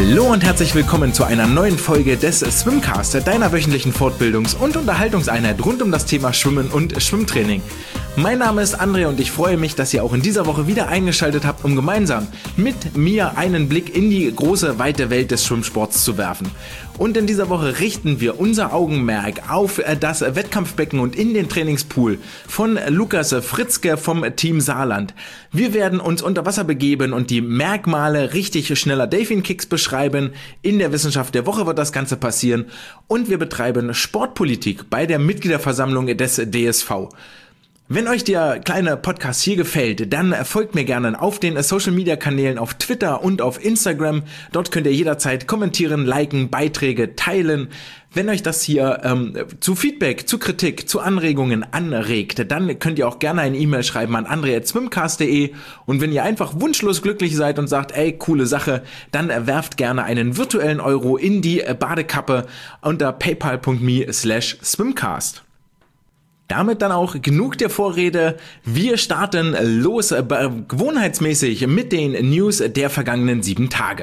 Hallo und herzlich willkommen zu einer neuen Folge des Swimcast, deiner wöchentlichen Fortbildungs- und Unterhaltungseinheit rund um das Thema Schwimmen und Schwimmtraining. Mein Name ist André und ich freue mich, dass ihr auch in dieser Woche wieder eingeschaltet habt, um gemeinsam mit mir einen Blick in die große, weite Welt des Schwimmsports zu werfen. Und in dieser Woche richten wir unser Augenmerk auf das Wettkampfbecken und in den Trainingspool von Lukas Fritzke vom Team Saarland. Wir werden uns unter Wasser begeben und die Merkmale richtig schneller Delfin-Kicks beschreiben. In der Wissenschaft der Woche wird das Ganze passieren und wir betreiben Sportpolitik bei der Mitgliederversammlung des DSV. Wenn euch der kleine Podcast hier gefällt, dann folgt mir gerne auf den Social-Media-Kanälen auf Twitter und auf Instagram. Dort könnt ihr jederzeit kommentieren, liken, Beiträge teilen. Wenn euch das hier zu Feedback, zu Kritik, zu Anregungen anregt, dann könnt ihr auch gerne eine E-Mail schreiben an andre@swimcast.de. Und wenn ihr einfach wunschlos glücklich seid und sagt, ey, coole Sache, dann werft gerne einen virtuellen Euro in die Badekappe unter paypal.me/swimcast. Damit dann auch genug der Vorrede. Wir starten los gewohnheitsmäßig mit den News der vergangenen 7 Tage.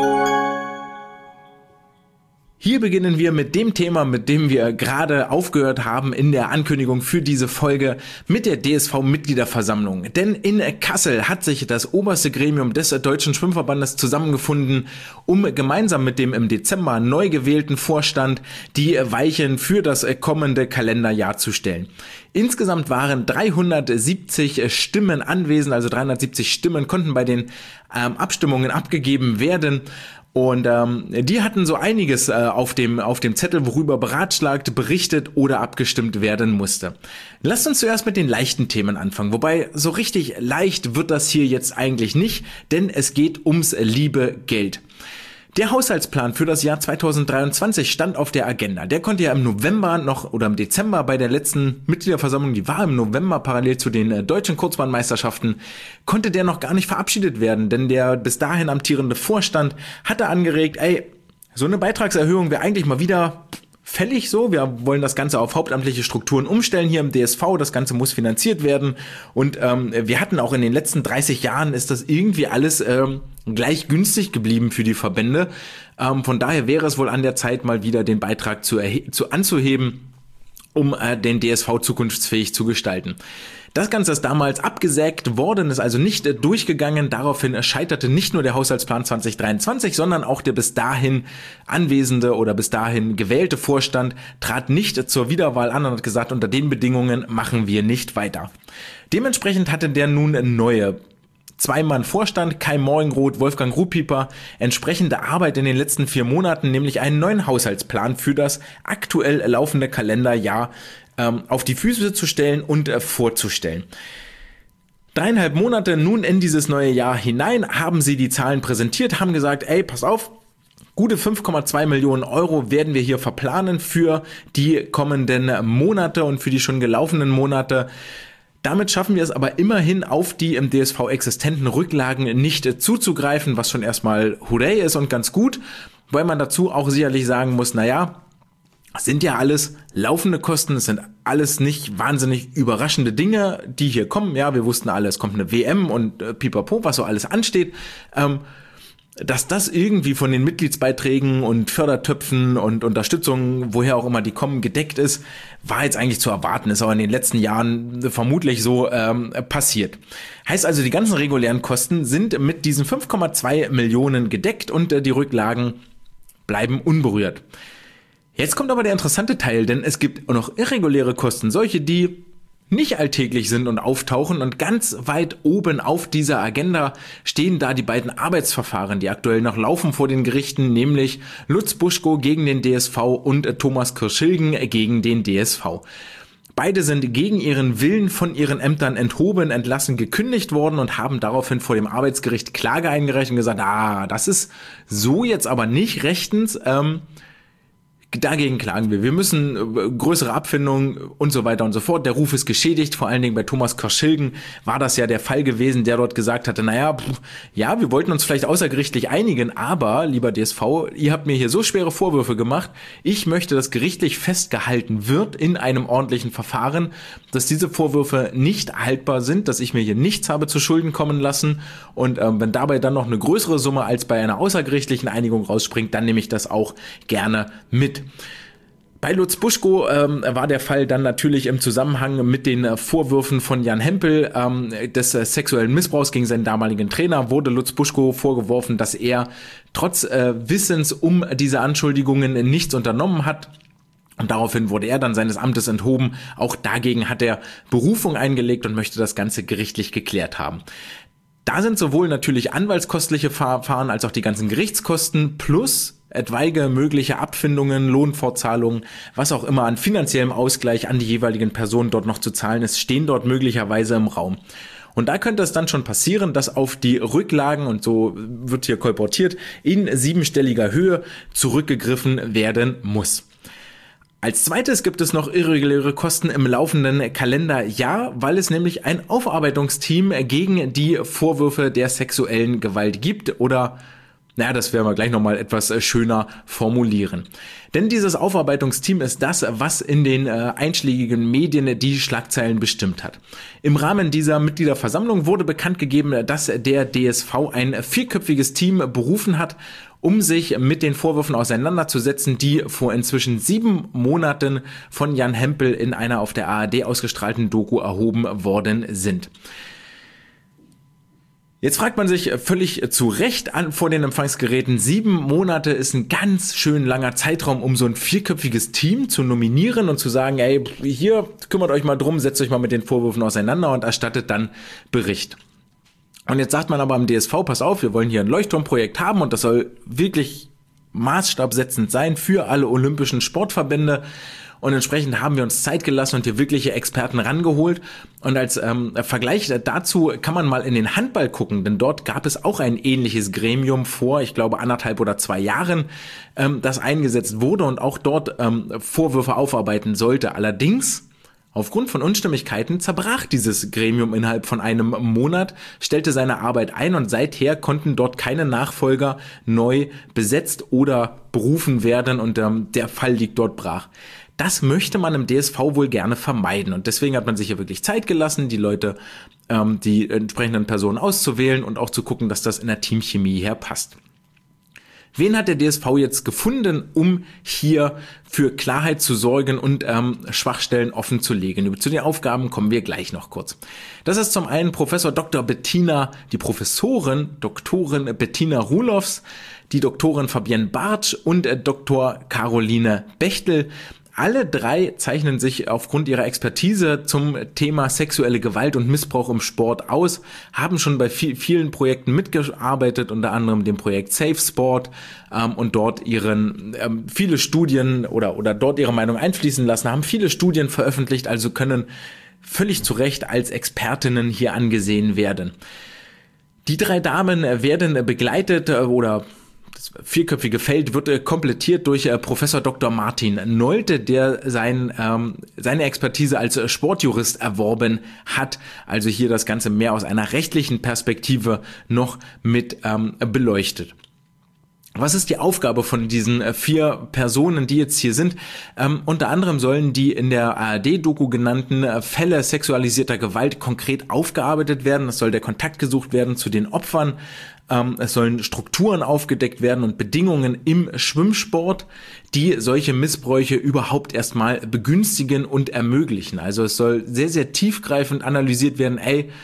Hier beginnen wir mit dem Thema, mit dem wir gerade aufgehört haben in der Ankündigung für diese Folge, mit der DSV-Mitgliederversammlung. Denn in Kassel hat sich das oberste Gremium des Deutschen Schwimmverbandes zusammengefunden, um gemeinsam mit dem im Dezember neu gewählten Vorstand die Weichen für das kommende Kalenderjahr zu stellen. Insgesamt waren 370 Stimmen anwesend, also 370 Stimmen konnten bei den Abstimmungen abgegeben werden. Und die hatten so einiges auf dem Zettel, worüber beratschlagt, berichtet oder abgestimmt werden musste. Lasst uns zuerst mit den leichten Themen anfangen, wobei so richtig leicht wird das hier jetzt eigentlich nicht, denn es geht ums liebe Geld. Der Haushaltsplan für das Jahr 2023 stand auf der Agenda. Der konnte ja im November noch oder im Dezember bei der letzten Mitgliederversammlung, die war im November parallel zu den deutschen Kurzbahnmeisterschaften, konnte der noch gar nicht verabschiedet werden, denn der bis dahin amtierende Vorstand hatte angeregt, ey, so eine Beitragserhöhung wäre eigentlich mal wieder fällig so. Wir wollen das Ganze auf hauptamtliche Strukturen umstellen hier im DSV. Das Ganze muss finanziert werden. Und wir hatten auch in den letzten 30 Jahren ist das irgendwie alles gleich günstig geblieben für die Verbände. Von daher wäre es wohl an der Zeit, mal wieder den Beitrag anzuheben, um den DSV zukunftsfähig zu gestalten. Das Ganze ist damals abgesägt worden, ist also nicht durchgegangen. Daraufhin scheiterte nicht nur der Haushaltsplan 2023, sondern auch der bis dahin anwesende oder bis dahin gewählte Vorstand trat nicht zur Wiederwahl an und hat gesagt, unter den Bedingungen machen wir nicht weiter. Dementsprechend hatte der nun neue Zwei-Mann-Vorstand, Kai Morgenroth, Wolfgang Ruhpieper, entsprechende Arbeit in den letzten 4 Monaten, nämlich einen neuen Haushaltsplan für das aktuell laufende Kalenderjahr auf die Füße zu stellen und vorzustellen. 3,5 Monate nun in dieses neue Jahr hinein haben sie die Zahlen präsentiert, haben gesagt, ey, pass auf, gute 5,2 Millionen Euro werden wir hier verplanen für die kommenden Monate und für die schon gelaufenen Monate. Damit schaffen wir es aber immerhin auf die im DSV existenten Rücklagen nicht zuzugreifen, was schon erstmal hurray ist und ganz gut, weil man dazu auch sicherlich sagen muss, naja, sind ja alles laufende Kosten, es sind alles nicht wahnsinnig überraschende Dinge, die hier kommen. Ja, wir wussten alle, es kommt eine WM und pipapo, was so alles ansteht. Dass das irgendwie von den Mitgliedsbeiträgen und Fördertöpfen und Unterstützung, woher auch immer die kommen, gedeckt ist, war jetzt eigentlich zu erwarten, ist aber in den letzten Jahren vermutlich so passiert. Heißt also, die ganzen regulären Kosten sind mit diesen 5,2 Millionen gedeckt und die Rücklagen bleiben unberührt. Jetzt kommt aber der interessante Teil, denn es gibt auch noch irreguläre Kosten, solche, die nicht alltäglich sind und auftauchen, und ganz weit oben auf dieser Agenda stehen da die beiden Arbeitsverfahren, die aktuell noch laufen vor den Gerichten, nämlich Lutz Buschko gegen den DSV und Thomas Kirschilgen gegen den DSV. Beide sind gegen ihren Willen von ihren Ämtern enthoben, entlassen, gekündigt worden und haben daraufhin vor dem Arbeitsgericht Klage eingereicht und gesagt, das ist so jetzt aber nicht rechtens, Dagegen klagen wir. Wir müssen größere Abfindungen und so weiter und so fort. Der Ruf ist geschädigt. Vor allen Dingen bei Thomas Korschilgen war das ja der Fall gewesen, der dort gesagt hatte, naja, ja, wir wollten uns vielleicht außergerichtlich einigen, aber, lieber DSV, ihr habt mir hier so schwere Vorwürfe gemacht. Ich möchte, dass gerichtlich festgehalten wird in einem ordentlichen Verfahren, dass diese Vorwürfe nicht haltbar sind, dass ich mir hier nichts habe zu Schulden kommen lassen. Und wenn dabei dann noch eine größere Summe als bei einer außergerichtlichen Einigung rausspringt, dann nehme ich das auch gerne mit. Bei Lutz Buschko war der Fall dann natürlich im Zusammenhang mit den Vorwürfen von Jan Hempel des sexuellen Missbrauchs gegen seinen damaligen Trainer, wurde Lutz Buschko vorgeworfen, dass er trotz Wissens um diese Anschuldigungen nichts unternommen hat. Und daraufhin wurde er dann seines Amtes enthoben. Auch dagegen hat er Berufung eingelegt und möchte das Ganze gerichtlich geklärt haben. Da sind sowohl natürlich anwaltskostliche Verfahren als auch die ganzen Gerichtskosten plus etwaige mögliche Abfindungen, Lohnfortzahlungen, was auch immer an finanziellem Ausgleich an die jeweiligen Personen dort noch zu zahlen ist, stehen dort möglicherweise im Raum. Und da könnte es dann schon passieren, dass auf die Rücklagen, und so wird hier kolportiert, in 7-stelliger Höhe zurückgegriffen werden muss. Als zweites gibt es noch irreguläre Kosten im laufenden Kalenderjahr, weil es nämlich ein Aufarbeitungsteam gegen die Vorwürfe der sexuellen Gewalt gibt oder, naja, das werden wir gleich nochmal etwas schöner formulieren. Denn dieses Aufarbeitungsteam ist das, was in den einschlägigen Medien die Schlagzeilen bestimmt hat. Im Rahmen dieser Mitgliederversammlung wurde bekannt gegeben, dass der DSV ein 4-köpfiges Team berufen hat, um sich mit den Vorwürfen auseinanderzusetzen, die vor inzwischen 7 Monaten von Jan Hempel in einer auf der ARD ausgestrahlten Doku erhoben worden sind. Jetzt fragt man sich völlig zu Recht vor den Empfangsgeräten, 7 Monate ist ein ganz schön langer Zeitraum, um so ein 4-köpfiges Team zu nominieren und zu sagen, ey, hier kümmert euch mal drum, setzt euch mal mit den Vorwürfen auseinander und erstattet dann Bericht. Und jetzt sagt man aber am DSV, pass auf, wir wollen hier ein Leuchtturmprojekt haben und das soll wirklich maßstabsetzend sein für alle olympischen Sportverbände. Und entsprechend haben wir uns Zeit gelassen und hier wirkliche Experten rangeholt. Und als Vergleich dazu kann man mal in den Handball gucken, denn dort gab es auch ein ähnliches Gremium vor, ich glaube 1,5 oder 2 Jahren, das eingesetzt wurde und auch dort Vorwürfe aufarbeiten sollte. Allerdings aufgrund von Unstimmigkeiten zerbrach dieses Gremium innerhalb von einem Monat, stellte seine Arbeit ein und seither konnten dort keine Nachfolger neu besetzt oder berufen werden und der Fall liegt dort brach. Das möchte man im DSV wohl gerne vermeiden und deswegen hat man sich hier wirklich Zeit gelassen, die Leute, die entsprechenden Personen auszuwählen und auch zu gucken, dass das in der Teamchemie her passt. Wen hat der DSV jetzt gefunden, um hier für Klarheit zu sorgen und Schwachstellen offen zu legen? Zu den Aufgaben kommen wir gleich noch kurz. Das ist zum einen Professor Dr. die Professorin Doktorin Bettina Ruloffs, die Doktorin Fabienne Bartsch und Dr. Caroline Bechtel. Alle 3 zeichnen sich aufgrund ihrer Expertise zum Thema sexuelle Gewalt und Missbrauch im Sport aus, haben schon bei vielen Projekten mitgearbeitet, unter anderem dem Projekt Safe Sport und dort viele Studien oder dort ihre Meinung einfließen lassen, haben viele Studien veröffentlicht, also können völlig zu Recht als Expertinnen hier angesehen werden. Die 3 Damen werden begleitet oder das 4-köpfige Feld wird komplettiert durch Professor Dr. Martin Nolte, der seine Expertise als Sportjurist erworben hat, also hier das Ganze mehr aus einer rechtlichen Perspektive noch mit beleuchtet. Was ist die Aufgabe von diesen 4 Personen, die jetzt hier sind? Unter anderem sollen die in der ARD-Doku genannten Fälle sexualisierter Gewalt konkret aufgearbeitet werden. Es soll der Kontakt gesucht werden zu den Opfern. Es sollen Strukturen aufgedeckt werden und Bedingungen im Schwimmsport, die solche Missbräuche überhaupt erstmal begünstigen und ermöglichen. Also es soll sehr, sehr tiefgreifend analysiert werden,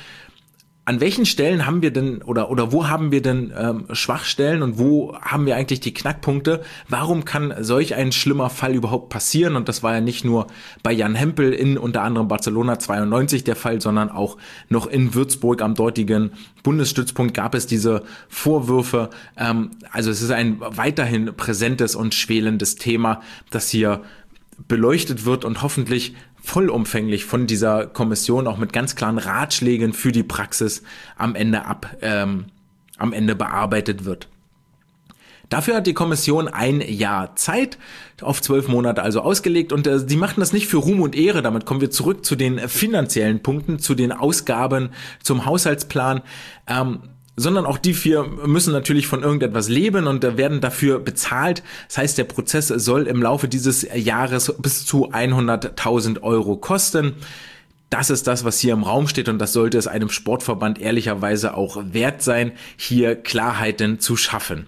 an welchen Stellen haben wir denn oder wo haben wir denn Schwachstellen und wo haben wir eigentlich die Knackpunkte? Warum kann solch ein schlimmer Fall überhaupt passieren? Und das war ja nicht nur bei Jan Hempel in unter anderem Barcelona 92 der Fall, sondern auch noch in Würzburg am dortigen Bundesstützpunkt gab es diese Vorwürfe. Also es ist ein weiterhin präsentes und schwelendes Thema, das hier beleuchtet wird und hoffentlich vollumfänglich von dieser Kommission auch mit ganz klaren Ratschlägen für die Praxis am Ende bearbeitet wird. Dafür hat die Kommission ein Jahr Zeit, auf 12 Monate also ausgelegt, und die machen das nicht für Ruhm und Ehre. Damit kommen wir zurück zu den finanziellen Punkten, zu den Ausgaben, zum Haushaltsplan, sondern auch die vier müssen natürlich von irgendetwas leben und werden dafür bezahlt. Das heißt, der Prozess soll im Laufe dieses Jahres bis zu 100.000 Euro kosten. Das ist das, was hier im Raum steht, und das sollte es einem Sportverband ehrlicherweise auch wert sein, hier Klarheiten zu schaffen.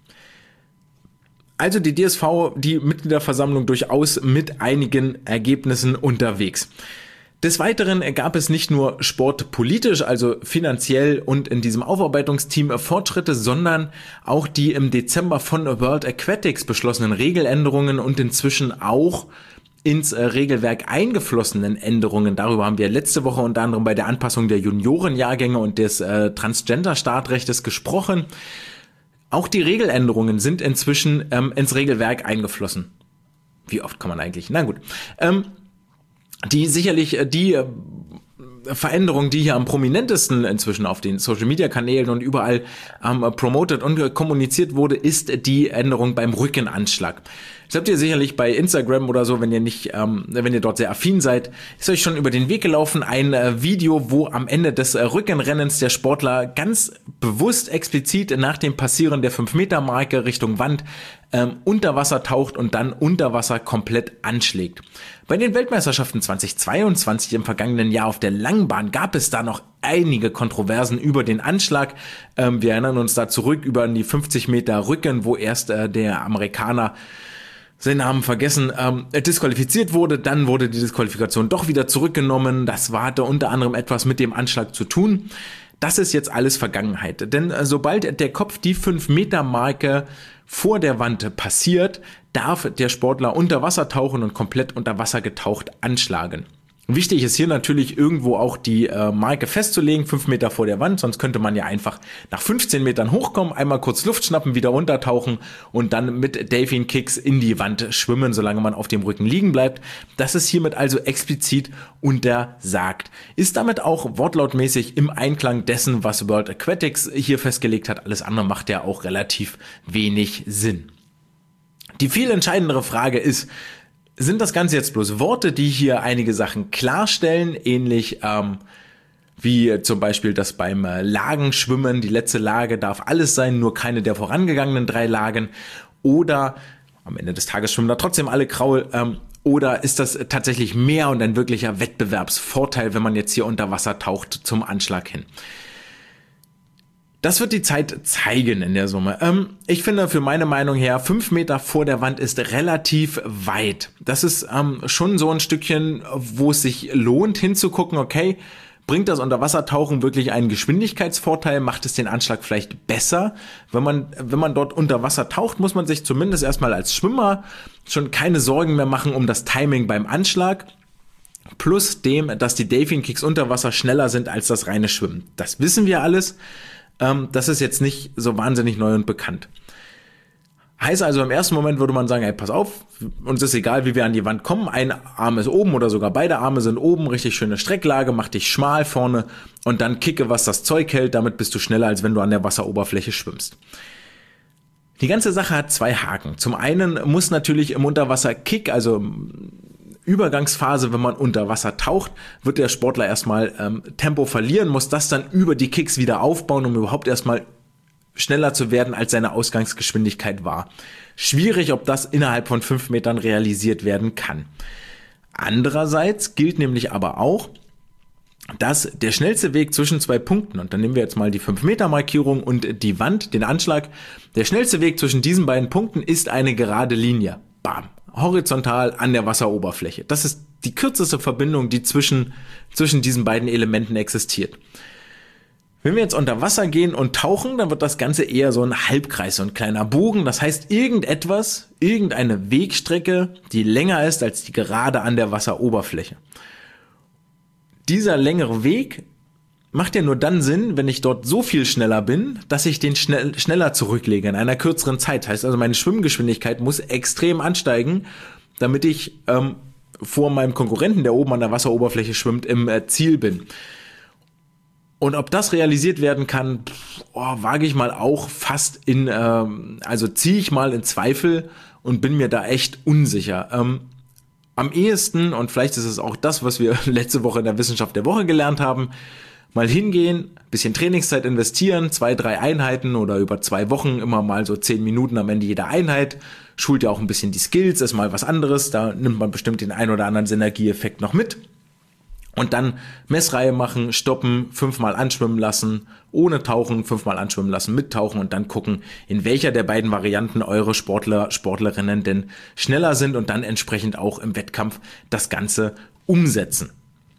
Also die DSV, die Mitgliederversammlung, durchaus mit einigen Ergebnissen unterwegs. Des Weiteren gab es nicht nur sportpolitisch, also finanziell und in diesem Aufarbeitungsteam Fortschritte, sondern auch die im Dezember von World Aquatics beschlossenen Regeländerungen und inzwischen auch ins Regelwerk eingeflossenen Änderungen. Darüber haben wir letzte Woche unter anderem bei der Anpassung der Juniorenjahrgänge und des Transgender-Startrechtes gesprochen. Auch die Regeländerungen sind inzwischen ins Regelwerk eingeflossen. Wie oft kann man eigentlich? Na gut. Die Veränderung, die hier am prominentesten inzwischen auf den Social-Media-Kanälen und überall promoted und kommuniziert wurde, ist die Änderung beim Rückenanschlag. Das habt ihr sicherlich bei Instagram oder so, wenn ihr dort sehr affin seid, ist euch schon über den Weg gelaufen. Ein Video, wo am Ende des Rückenrennens der Sportler ganz bewusst explizit nach dem Passieren der 5-Meter-Marke Richtung Wand unter Wasser taucht und dann unter Wasser komplett anschlägt. Bei den Weltmeisterschaften 2022 im vergangenen Jahr auf der Langbahn gab es da noch einige Kontroversen über den Anschlag. Wir erinnern uns da zurück über die 50 Meter Rücken, wo erst der Amerikaner, seinen Namen vergessen, disqualifiziert wurde. Dann wurde die Disqualifikation doch wieder zurückgenommen. Das hatte unter anderem etwas mit dem Anschlag zu tun. Das ist jetzt alles Vergangenheit. Denn sobald der Kopf die 5-Meter-Marke vor der Wand passiert, darf der Sportler unter Wasser tauchen und komplett unter Wasser getaucht anschlagen. Wichtig ist hier natürlich irgendwo auch die Marke festzulegen, 5 Meter vor der Wand, sonst könnte man ja einfach nach 15 Metern hochkommen, einmal kurz Luft schnappen, wieder runtertauchen und dann mit Delfin Kicks in die Wand schwimmen, solange man auf dem Rücken liegen bleibt. Das ist hiermit also explizit untersagt. Ist damit auch wortlautmäßig im Einklang dessen, was World Aquatics hier festgelegt hat. Alles andere macht ja auch relativ wenig Sinn. Die viel entscheidendere Frage ist, sind das Ganze jetzt bloß Worte, die hier einige Sachen klarstellen, ähnlich wie zum Beispiel, dass beim Lagenschwimmen die letzte Lage darf alles sein, nur keine der vorangegangenen 3 Lagen, oder am Ende des Tages schwimmen da trotzdem alle Kraul, oder ist das tatsächlich mehr und ein wirklicher Wettbewerbsvorteil, wenn man jetzt hier unter Wasser taucht zum Anschlag hin? Das wird die Zeit zeigen in der Summe. Ich finde, für meine Meinung her, 5 Meter vor der Wand ist relativ weit. Das ist schon so ein Stückchen, wo es sich lohnt hinzugucken, okay, bringt das Unterwassertauchen wirklich einen Geschwindigkeitsvorteil? Macht es den Anschlag vielleicht besser? Wenn man dort unter Wasser taucht, muss man sich zumindest erstmal als Schwimmer schon keine Sorgen mehr machen um das Timing beim Anschlag. Plus dem, dass die Delfin Kicks unter Wasser schneller sind als das reine Schwimmen. Das wissen wir alles. Das ist jetzt nicht so wahnsinnig neu und bekannt. Heißt also, im ersten Moment würde man sagen, ey, pass auf, uns ist egal, wie wir an die Wand kommen. Ein Arm ist oben oder sogar beide Arme sind oben, richtig schöne Strecklage, mach dich schmal vorne und dann kicke, was das Zeug hält. Damit bist du schneller, als wenn du an der Wasseroberfläche schwimmst. Die ganze Sache hat 2 Haken. Zum einen muss natürlich im Unterwasser-Kick, also Übergangsphase, wenn man unter Wasser taucht, wird der Sportler erstmal Tempo verlieren, muss das dann über die Kicks wieder aufbauen, um überhaupt erstmal schneller zu werden, als seine Ausgangsgeschwindigkeit war. Schwierig, ob das innerhalb von 5 Metern realisiert werden kann. Andererseits gilt nämlich aber auch, dass der schnellste Weg zwischen 2 Punkten, und dann nehmen wir jetzt mal die 5-Meter-Markierung und die Wand, den Anschlag, der schnellste Weg zwischen diesen beiden Punkten ist eine gerade Linie. Bam. Horizontal an der Wasseroberfläche. Das ist die kürzeste Verbindung, die zwischen diesen beiden Elementen existiert. Wenn wir jetzt unter Wasser gehen und tauchen, dann wird das Ganze eher so ein Halbkreis, so ein kleiner Bogen. Das heißt, irgendeine Wegstrecke, die länger ist als die Gerade an der Wasseroberfläche. Dieser längere Weg macht ja nur dann Sinn, wenn ich dort so viel schneller bin, dass ich den schneller zurücklege in einer kürzeren Zeit. Heißt also, meine Schwimmgeschwindigkeit muss extrem ansteigen, damit ich vor meinem Konkurrenten, der oben an der Wasseroberfläche schwimmt, im Ziel bin. Und ob das realisiert werden kann, wage ich mal auch fast also ziehe ich mal in Zweifel und bin mir da echt unsicher. Am ehesten, und vielleicht ist es auch das, was wir letzte Woche in der Wissenschaft der Woche gelernt haben, mal hingehen, bisschen Trainingszeit investieren, 2, 3 Einheiten oder über 2 Wochen immer mal so 10 Minuten am Ende jeder Einheit. Schult ja auch ein bisschen die Skills, ist mal was anderes, da nimmt man bestimmt den ein oder anderen Synergieeffekt noch mit. Und dann Messreihe machen, stoppen, 5-mal anschwimmen lassen, ohne Tauchen, 5-mal anschwimmen lassen, mit Tauchen und dann gucken, in welcher der beiden Varianten eure Sportler, Sportlerinnen denn schneller sind und dann entsprechend auch im Wettkampf das Ganze umsetzen.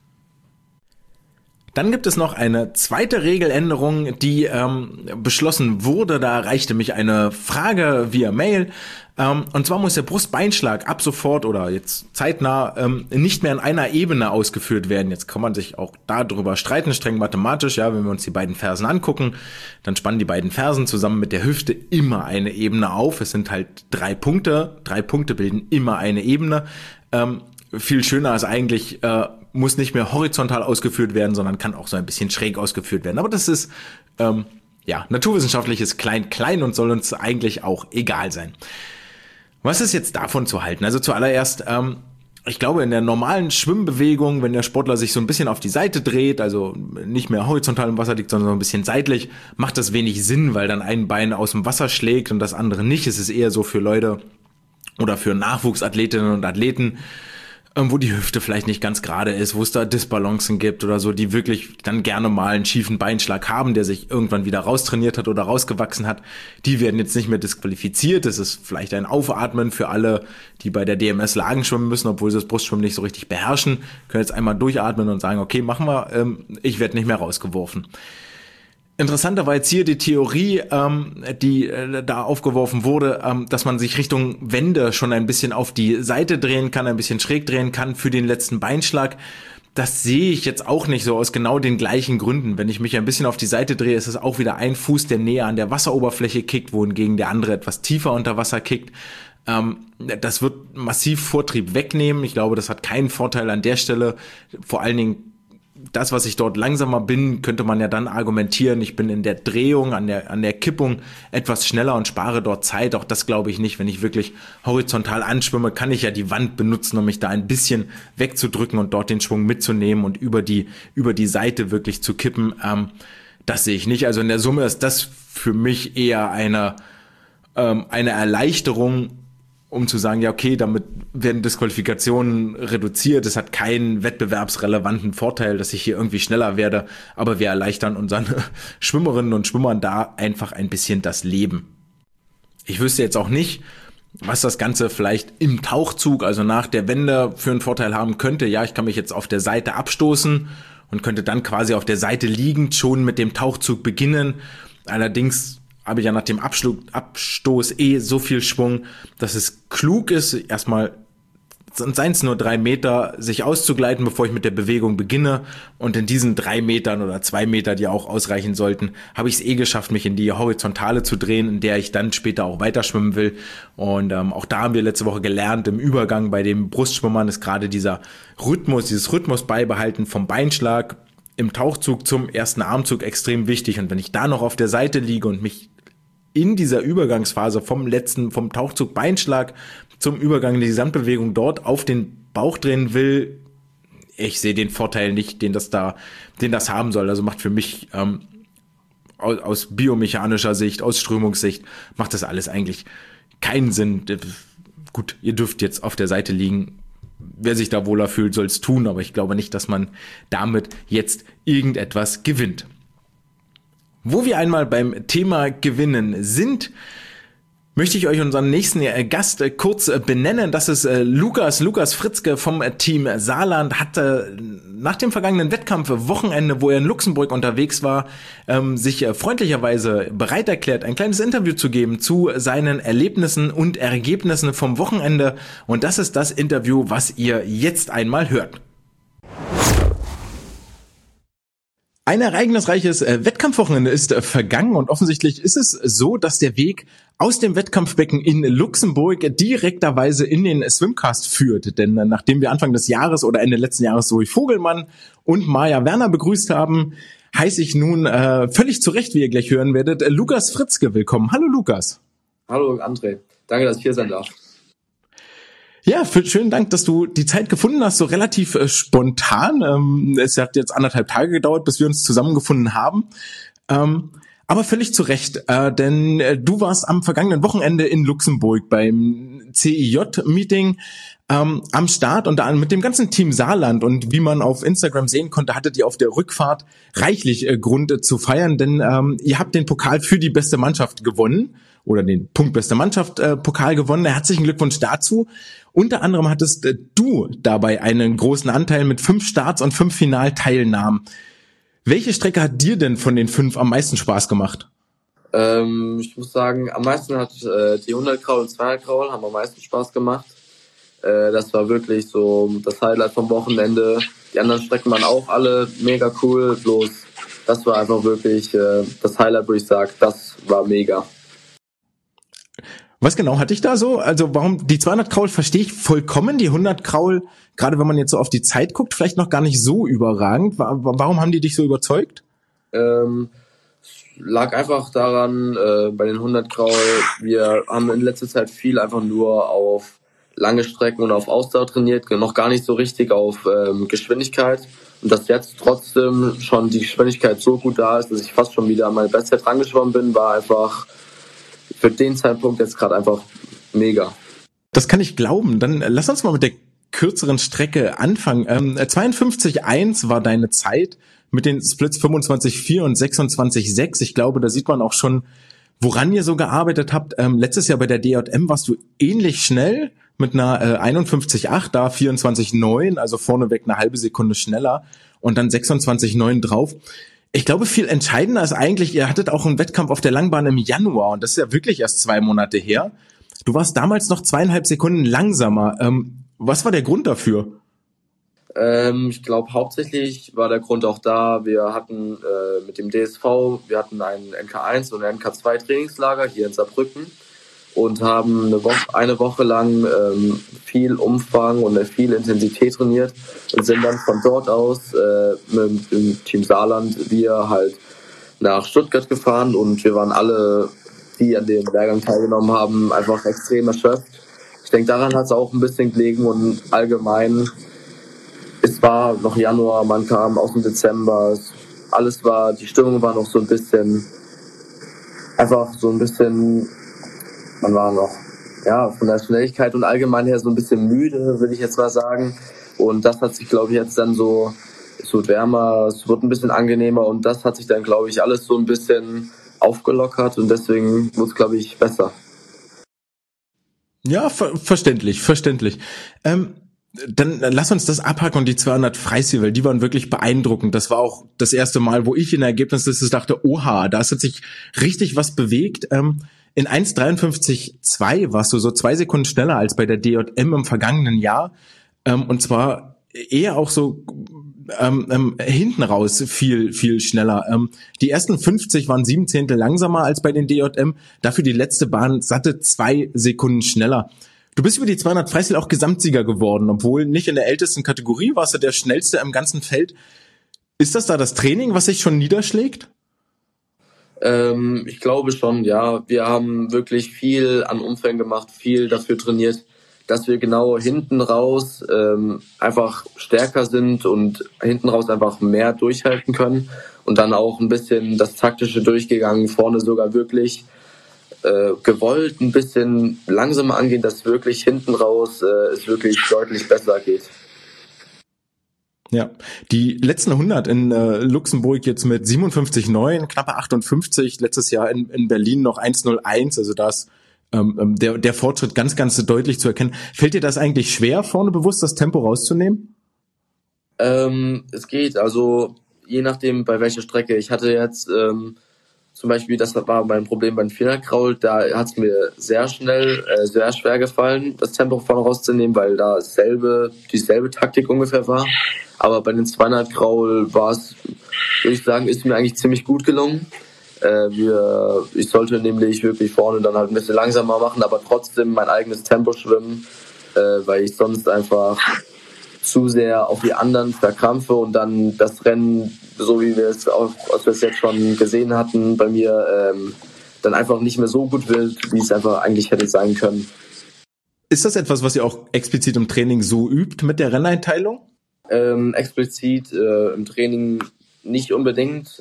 Dann gibt es noch eine zweite Regeländerung, die beschlossen wurde. Da erreichte mich eine Frage via Mail. Und zwar muss der Brustbeinschlag ab sofort oder jetzt zeitnah nicht mehr in einer Ebene ausgeführt werden. Jetzt kann man sich auch darüber streiten, streng mathematisch. Ja, wenn wir uns die beiden Fersen angucken, dann spannen die beiden Fersen zusammen mit der Hüfte immer eine Ebene auf. Es sind halt 3 Punkte. 3 Punkte bilden immer eine Ebene. Viel schöner ist eigentlich, muss nicht mehr horizontal ausgeführt werden, sondern kann auch so ein bisschen schräg ausgeführt werden. Aber das ist naturwissenschaftliches Klein-Klein und soll uns eigentlich auch egal sein. Was ist jetzt davon zu halten? Also zuallererst, ich glaube, in der normalen Schwimmbewegung, wenn der Sportler sich so ein bisschen auf die Seite dreht, also nicht mehr horizontal im Wasser liegt, sondern so ein bisschen seitlich, macht das wenig Sinn, weil dann ein Bein aus dem Wasser schlägt und das andere nicht. Es ist eher so für Leute oder für Nachwuchsathletinnen und Athleten, wo die Hüfte vielleicht nicht ganz gerade ist, wo es da Disbalancen gibt oder so, die wirklich dann gerne mal einen schiefen Beinschlag haben, der sich irgendwann wieder raustrainiert hat oder rausgewachsen hat. Die werden jetzt nicht mehr disqualifiziert. Das ist vielleicht ein Aufatmen für alle, die bei der DMS Lagen schwimmen müssen, obwohl sie das Brustschwimmen nicht so richtig beherrschen. Können jetzt einmal durchatmen und sagen, okay, machen wir, ich werde nicht mehr rausgeworfen. Interessanter war jetzt hier die Theorie, die da aufgeworfen wurde, dass man sich Richtung Wände schon ein bisschen auf die Seite drehen kann, ein bisschen schräg drehen kann für den letzten Beinschlag. Das sehe ich jetzt auch nicht so aus genau den gleichen Gründen. Wenn ich mich ein bisschen auf die Seite drehe, ist es auch wieder ein Fuß, der näher an der Wasseroberfläche kickt, wohingegen der andere etwas tiefer unter Wasser kickt. Das wird massiv Vortrieb wegnehmen. Ich glaube, das hat keinen Vorteil an der Stelle. Vor allen Dingen das, was ich dort langsamer bin, könnte man ja dann argumentieren, ich bin in der Drehung, an der Kippung etwas schneller und spare dort Zeit. Auch das glaube ich nicht. Wenn ich wirklich horizontal anschwimme, kann ich ja die Wand benutzen, um mich da ein bisschen wegzudrücken und dort den Schwung mitzunehmen und über die Seite wirklich zu kippen. Das sehe ich nicht. Also in der Summe ist das für mich eher eine Erleichterung, um zu sagen, ja okay, damit werden Disqualifikationen reduziert, es hat keinen wettbewerbsrelevanten Vorteil, dass ich hier irgendwie schneller werde, aber wir erleichtern unseren Schwimmerinnen und Schwimmern da einfach ein bisschen das Leben. Ich wüsste jetzt auch nicht, was das Ganze vielleicht im Tauchzug, also nach der Wende, für einen Vorteil haben könnte. Ja, ich kann mich jetzt auf der Seite abstoßen und könnte dann quasi auf der Seite liegend schon mit dem Tauchzug beginnen. Allerdings habe ich ja nach dem Abstoß so viel Schwung, dass es klug ist, erstmal, seien es nur 3 Meter, sich auszugleiten, bevor ich mit der Bewegung beginne. Und in diesen 3 Metern oder 2 Meter, die auch ausreichen sollten, habe ich es geschafft, mich in die Horizontale zu drehen, in der ich dann später auch weiter schwimmen will. Und auch da haben wir letzte Woche gelernt, im Übergang bei den Brustschwimmern ist gerade dieses Rhythmus beibehalten vom Beinschlag im Tauchzug zum ersten Armzug extrem wichtig. Und wenn ich da noch auf der Seite liege und mich in dieser Übergangsphase vom Tauchzug Beinschlag zum Übergang in die Gesamtbewegung dort auf den Bauch drehen will, ich sehe den Vorteil nicht, den das haben soll. Also macht für mich aus biomechanischer Sicht, aus Strömungssicht, macht das alles eigentlich keinen Sinn. Gut, ihr dürft jetzt auf der Seite liegen. Wer sich da wohler fühlt, soll es tun, aber ich glaube nicht, dass man damit jetzt irgendetwas gewinnt. Wo wir einmal beim Thema Gewinnen sind, möchte ich euch unseren nächsten Gast kurz benennen. Das ist Lukas Fritzke vom Team Saarland. Hatte nach dem vergangenen Wettkampf-Wochenende, wo er in Luxemburg unterwegs war, sich freundlicherweise bereit erklärt, ein kleines Interview zu geben zu seinen Erlebnissen und Ergebnissen vom Wochenende. Und das ist das Interview, was ihr jetzt einmal hört. Ein ereignisreiches Wettkampfwochenende ist vergangen und offensichtlich ist es so, dass der Weg aus dem Wettkampfbecken in Luxemburg direkterweise in den Swimcast führt. Denn nachdem wir Anfang des Jahres oder Ende letzten Jahres Zoe Vogelmann und Maja Werner begrüßt haben, heiße ich nun völlig zu Recht, wie ihr gleich hören werdet, Lukas Fritzke willkommen. Hallo Lukas. Hallo André, danke, dass ich hier sein darf. Ja, schönen Dank, dass du die Zeit gefunden hast, so relativ spontan. Es hat jetzt 1,5 Tage gedauert, bis wir uns zusammengefunden haben. Aber völlig zu Recht, denn du warst am vergangenen Wochenende in Luxemburg beim CIJ-Meeting am Start und mit dem ganzen Team Saarland. Und wie man auf Instagram sehen konnte, hattet ihr auf der Rückfahrt reichlich Grund zu feiern, denn ihr habt den Pokal für die beste Mannschaft gewonnen oder den Punkt beste Mannschaft Pokal gewonnen. Herzlichen Glückwunsch dazu. Unter anderem hattest du dabei einen großen Anteil mit 5 Starts und 5 Finalteilnahmen. Welche Strecke hat dir denn von den 5 am meisten Spaß gemacht? Ich muss sagen, am meisten hat die 100 Kraul und 200 Kraul haben am meisten Spaß gemacht. Das war wirklich so das Highlight vom Wochenende. Die anderen Strecken waren auch alle mega cool, bloß das war einfach wirklich das Highlight, wo ich sage, das war mega. Was genau hatte ich da so? Also warum die 200 Kraul verstehe ich vollkommen, die 100 Kraul, gerade wenn man jetzt so auf die Zeit guckt, vielleicht noch gar nicht so überragend. Warum haben die dich so überzeugt? Lag einfach daran, bei den 100 Kraul, wir haben in letzter Zeit viel einfach nur auf lange Strecken und auf Ausdauer trainiert, noch gar nicht so richtig auf Geschwindigkeit. Und dass jetzt trotzdem schon die Geschwindigkeit so gut da ist, dass ich fast schon wieder an meine Bestzeit rangeschwommen bin, war einfach für den Zeitpunkt jetzt gerade einfach mega. Das kann ich glauben. Dann lass uns mal mit der kürzeren Strecke anfangen. 52,1 war deine Zeit mit den Splits 25,4 und 26,6. Ich glaube, da sieht man auch schon, woran ihr so gearbeitet habt. Letztes Jahr bei der DJM warst du ähnlich schnell mit einer 51,8, da 24,9, also vorneweg eine halbe Sekunde schneller und dann 26,9 drauf. Ich glaube, viel entscheidender ist eigentlich, ihr hattet auch einen Wettkampf auf der Langbahn im Januar und das ist ja wirklich erst 2 Monate her. Du warst damals noch 2,5 Sekunden langsamer. Was war der Grund dafür? Ich glaube, hauptsächlich war der Grund auch da, wir hatten mit dem DSV, wir hatten ein NK1 und ein NK2 Trainingslager hier in Saarbrücken und haben eine Woche lang viel Umfang und viel Intensität trainiert und sind dann von dort aus mit dem Team Saarland wir halt nach Stuttgart gefahren und wir waren alle, die an dem Lehrgang teilgenommen haben, einfach extrem erschöpft. Ich denke, daran hat es auch ein bisschen gelegen und allgemein, es war noch Januar, man kam aus dem Dezember, die Stimmung war noch so ein bisschen, man war noch, ja, von der Schnelligkeit und allgemein her so ein bisschen müde, würde ich jetzt mal sagen. Und das hat sich, glaube ich, jetzt dann es wird wärmer, es wird ein bisschen angenehmer und das hat sich dann, glaube ich, alles so ein bisschen aufgelockert und deswegen wird es, glaube ich, besser. Ja, verständlich. Dann lass uns das abhaken und die 200 Freistil, weil die waren wirklich beeindruckend. Das war auch das erste Mal, wo ich in der Ergebnisliste dachte, oha, da hat sich richtig was bewegt. In 1,53,2 warst du so 2 Sekunden schneller als bei der DJM im vergangenen Jahr. Und zwar eher auch so hinten raus viel schneller. Die ersten 50 waren 7 Zehntel langsamer als bei den DJM. Dafür die letzte Bahn satte 2 Sekunden schneller. Du bist über die 200 Freistil auch Gesamtsieger geworden, obwohl nicht in der ältesten Kategorie warst du der Schnellste im ganzen Feld. Ist das da das Training, was sich schon niederschlägt? Ich glaube schon, ja. Wir haben wirklich viel an Umfang gemacht, viel dafür trainiert, dass wir genau hinten raus einfach stärker sind und hinten raus einfach mehr durchhalten können und dann auch ein bisschen das Taktische durchgegangen, vorne sogar wirklich gewollt ein bisschen langsamer angehen, dass wirklich hinten raus es wirklich deutlich besser geht. Ja, die letzten 100 in Luxemburg jetzt mit 57,9, knappe 58, letztes Jahr in Berlin noch 1,01, also da ist der Fortschritt ganz deutlich zu erkennen. Fällt dir das eigentlich schwer, vorne bewusst das Tempo rauszunehmen? Es geht, also je nachdem bei welcher Strecke. Ich hatte jetzt zum Beispiel, das war mein Problem beim 400 Kraul, da hat es mir sehr schwer gefallen, das Tempo vorne rauszunehmen, weil da dieselbe Taktik ungefähr war. Aber bei den 200 Kraul war es, würde ich sagen, ist mir eigentlich ziemlich gut gelungen. Ich sollte nämlich wirklich vorne dann halt ein bisschen langsamer machen, aber trotzdem mein eigenes Tempo schwimmen, weil ich sonst einfach zu sehr auf die anderen verkrampfe und dann das Rennen so wie wir es auch, als wir es jetzt schon gesehen hatten, bei mir dann einfach nicht mehr so gut wird, wie es einfach eigentlich hätte sein können. Ist das etwas, was ihr auch explizit im Training so übt mit der Renneinteilung? Explizit im Training nicht unbedingt.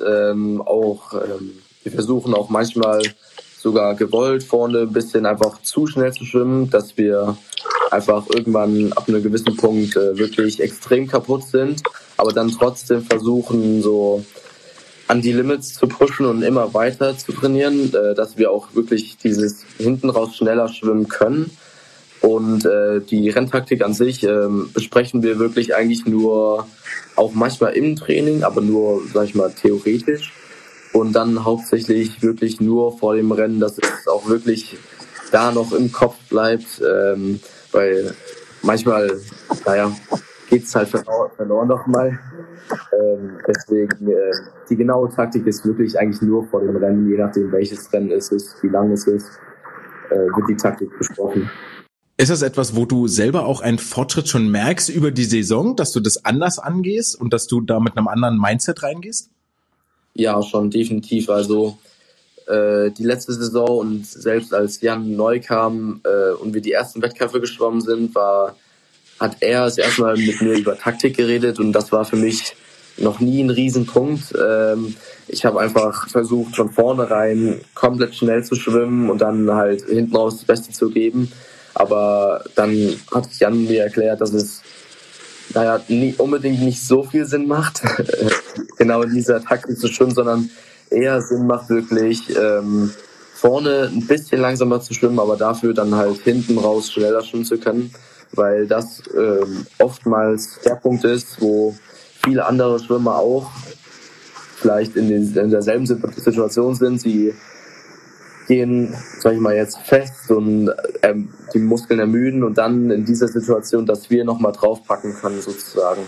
Wir versuchen auch manchmal sogar gewollt vorne ein bisschen einfach zu schnell zu schwimmen, dass wir einfach irgendwann ab einem gewissen Punkt wirklich extrem kaputt sind, aber dann trotzdem versuchen, so an die Limits zu pushen und immer weiter zu trainieren, dass wir auch wirklich dieses hinten raus schneller schwimmen können. Und die Renntaktik an sich besprechen wir wirklich eigentlich nur, auch manchmal im Training, aber nur, sag ich mal, theoretisch. Und dann hauptsächlich wirklich nur vor dem Rennen, dass es auch wirklich da noch im Kopf bleibt, weil manchmal, geht's halt verloren nochmal. Deswegen, die genaue Taktik ist wirklich eigentlich nur vor dem Rennen, je nachdem welches Rennen es ist, wie lang es ist, wird die Taktik besprochen. Ist das etwas, wo du selber auch einen Fortschritt schon merkst über die Saison, dass du das anders angehst und dass du da mit einem anderen Mindset reingehst? Ja, schon definitiv. Also die letzte Saison und selbst als Jan neu kam und wir die ersten Wettkämpfe geschwommen sind, hat er das erste Mal mit mir über Taktik geredet und das war für mich noch nie ein Riesenpunkt. Ich habe einfach versucht, von vornherein komplett schnell zu schwimmen und dann halt hinten raus das Beste zu geben. Aber dann hat Jan mir erklärt, dass es unbedingt nicht so viel Sinn macht, genau in dieser Taktik zu schwimmen, sondern eher Sinn macht wirklich vorne ein bisschen langsamer zu schwimmen, aber dafür dann halt hinten raus schneller schwimmen zu können, weil das oftmals der Punkt ist, wo viele andere Schwimmer auch vielleicht in derselben Situation sind. Sie gehen, sag ich mal, jetzt fest und die Muskeln ermüden und dann in dieser Situation, dass wir nochmal draufpacken können sozusagen.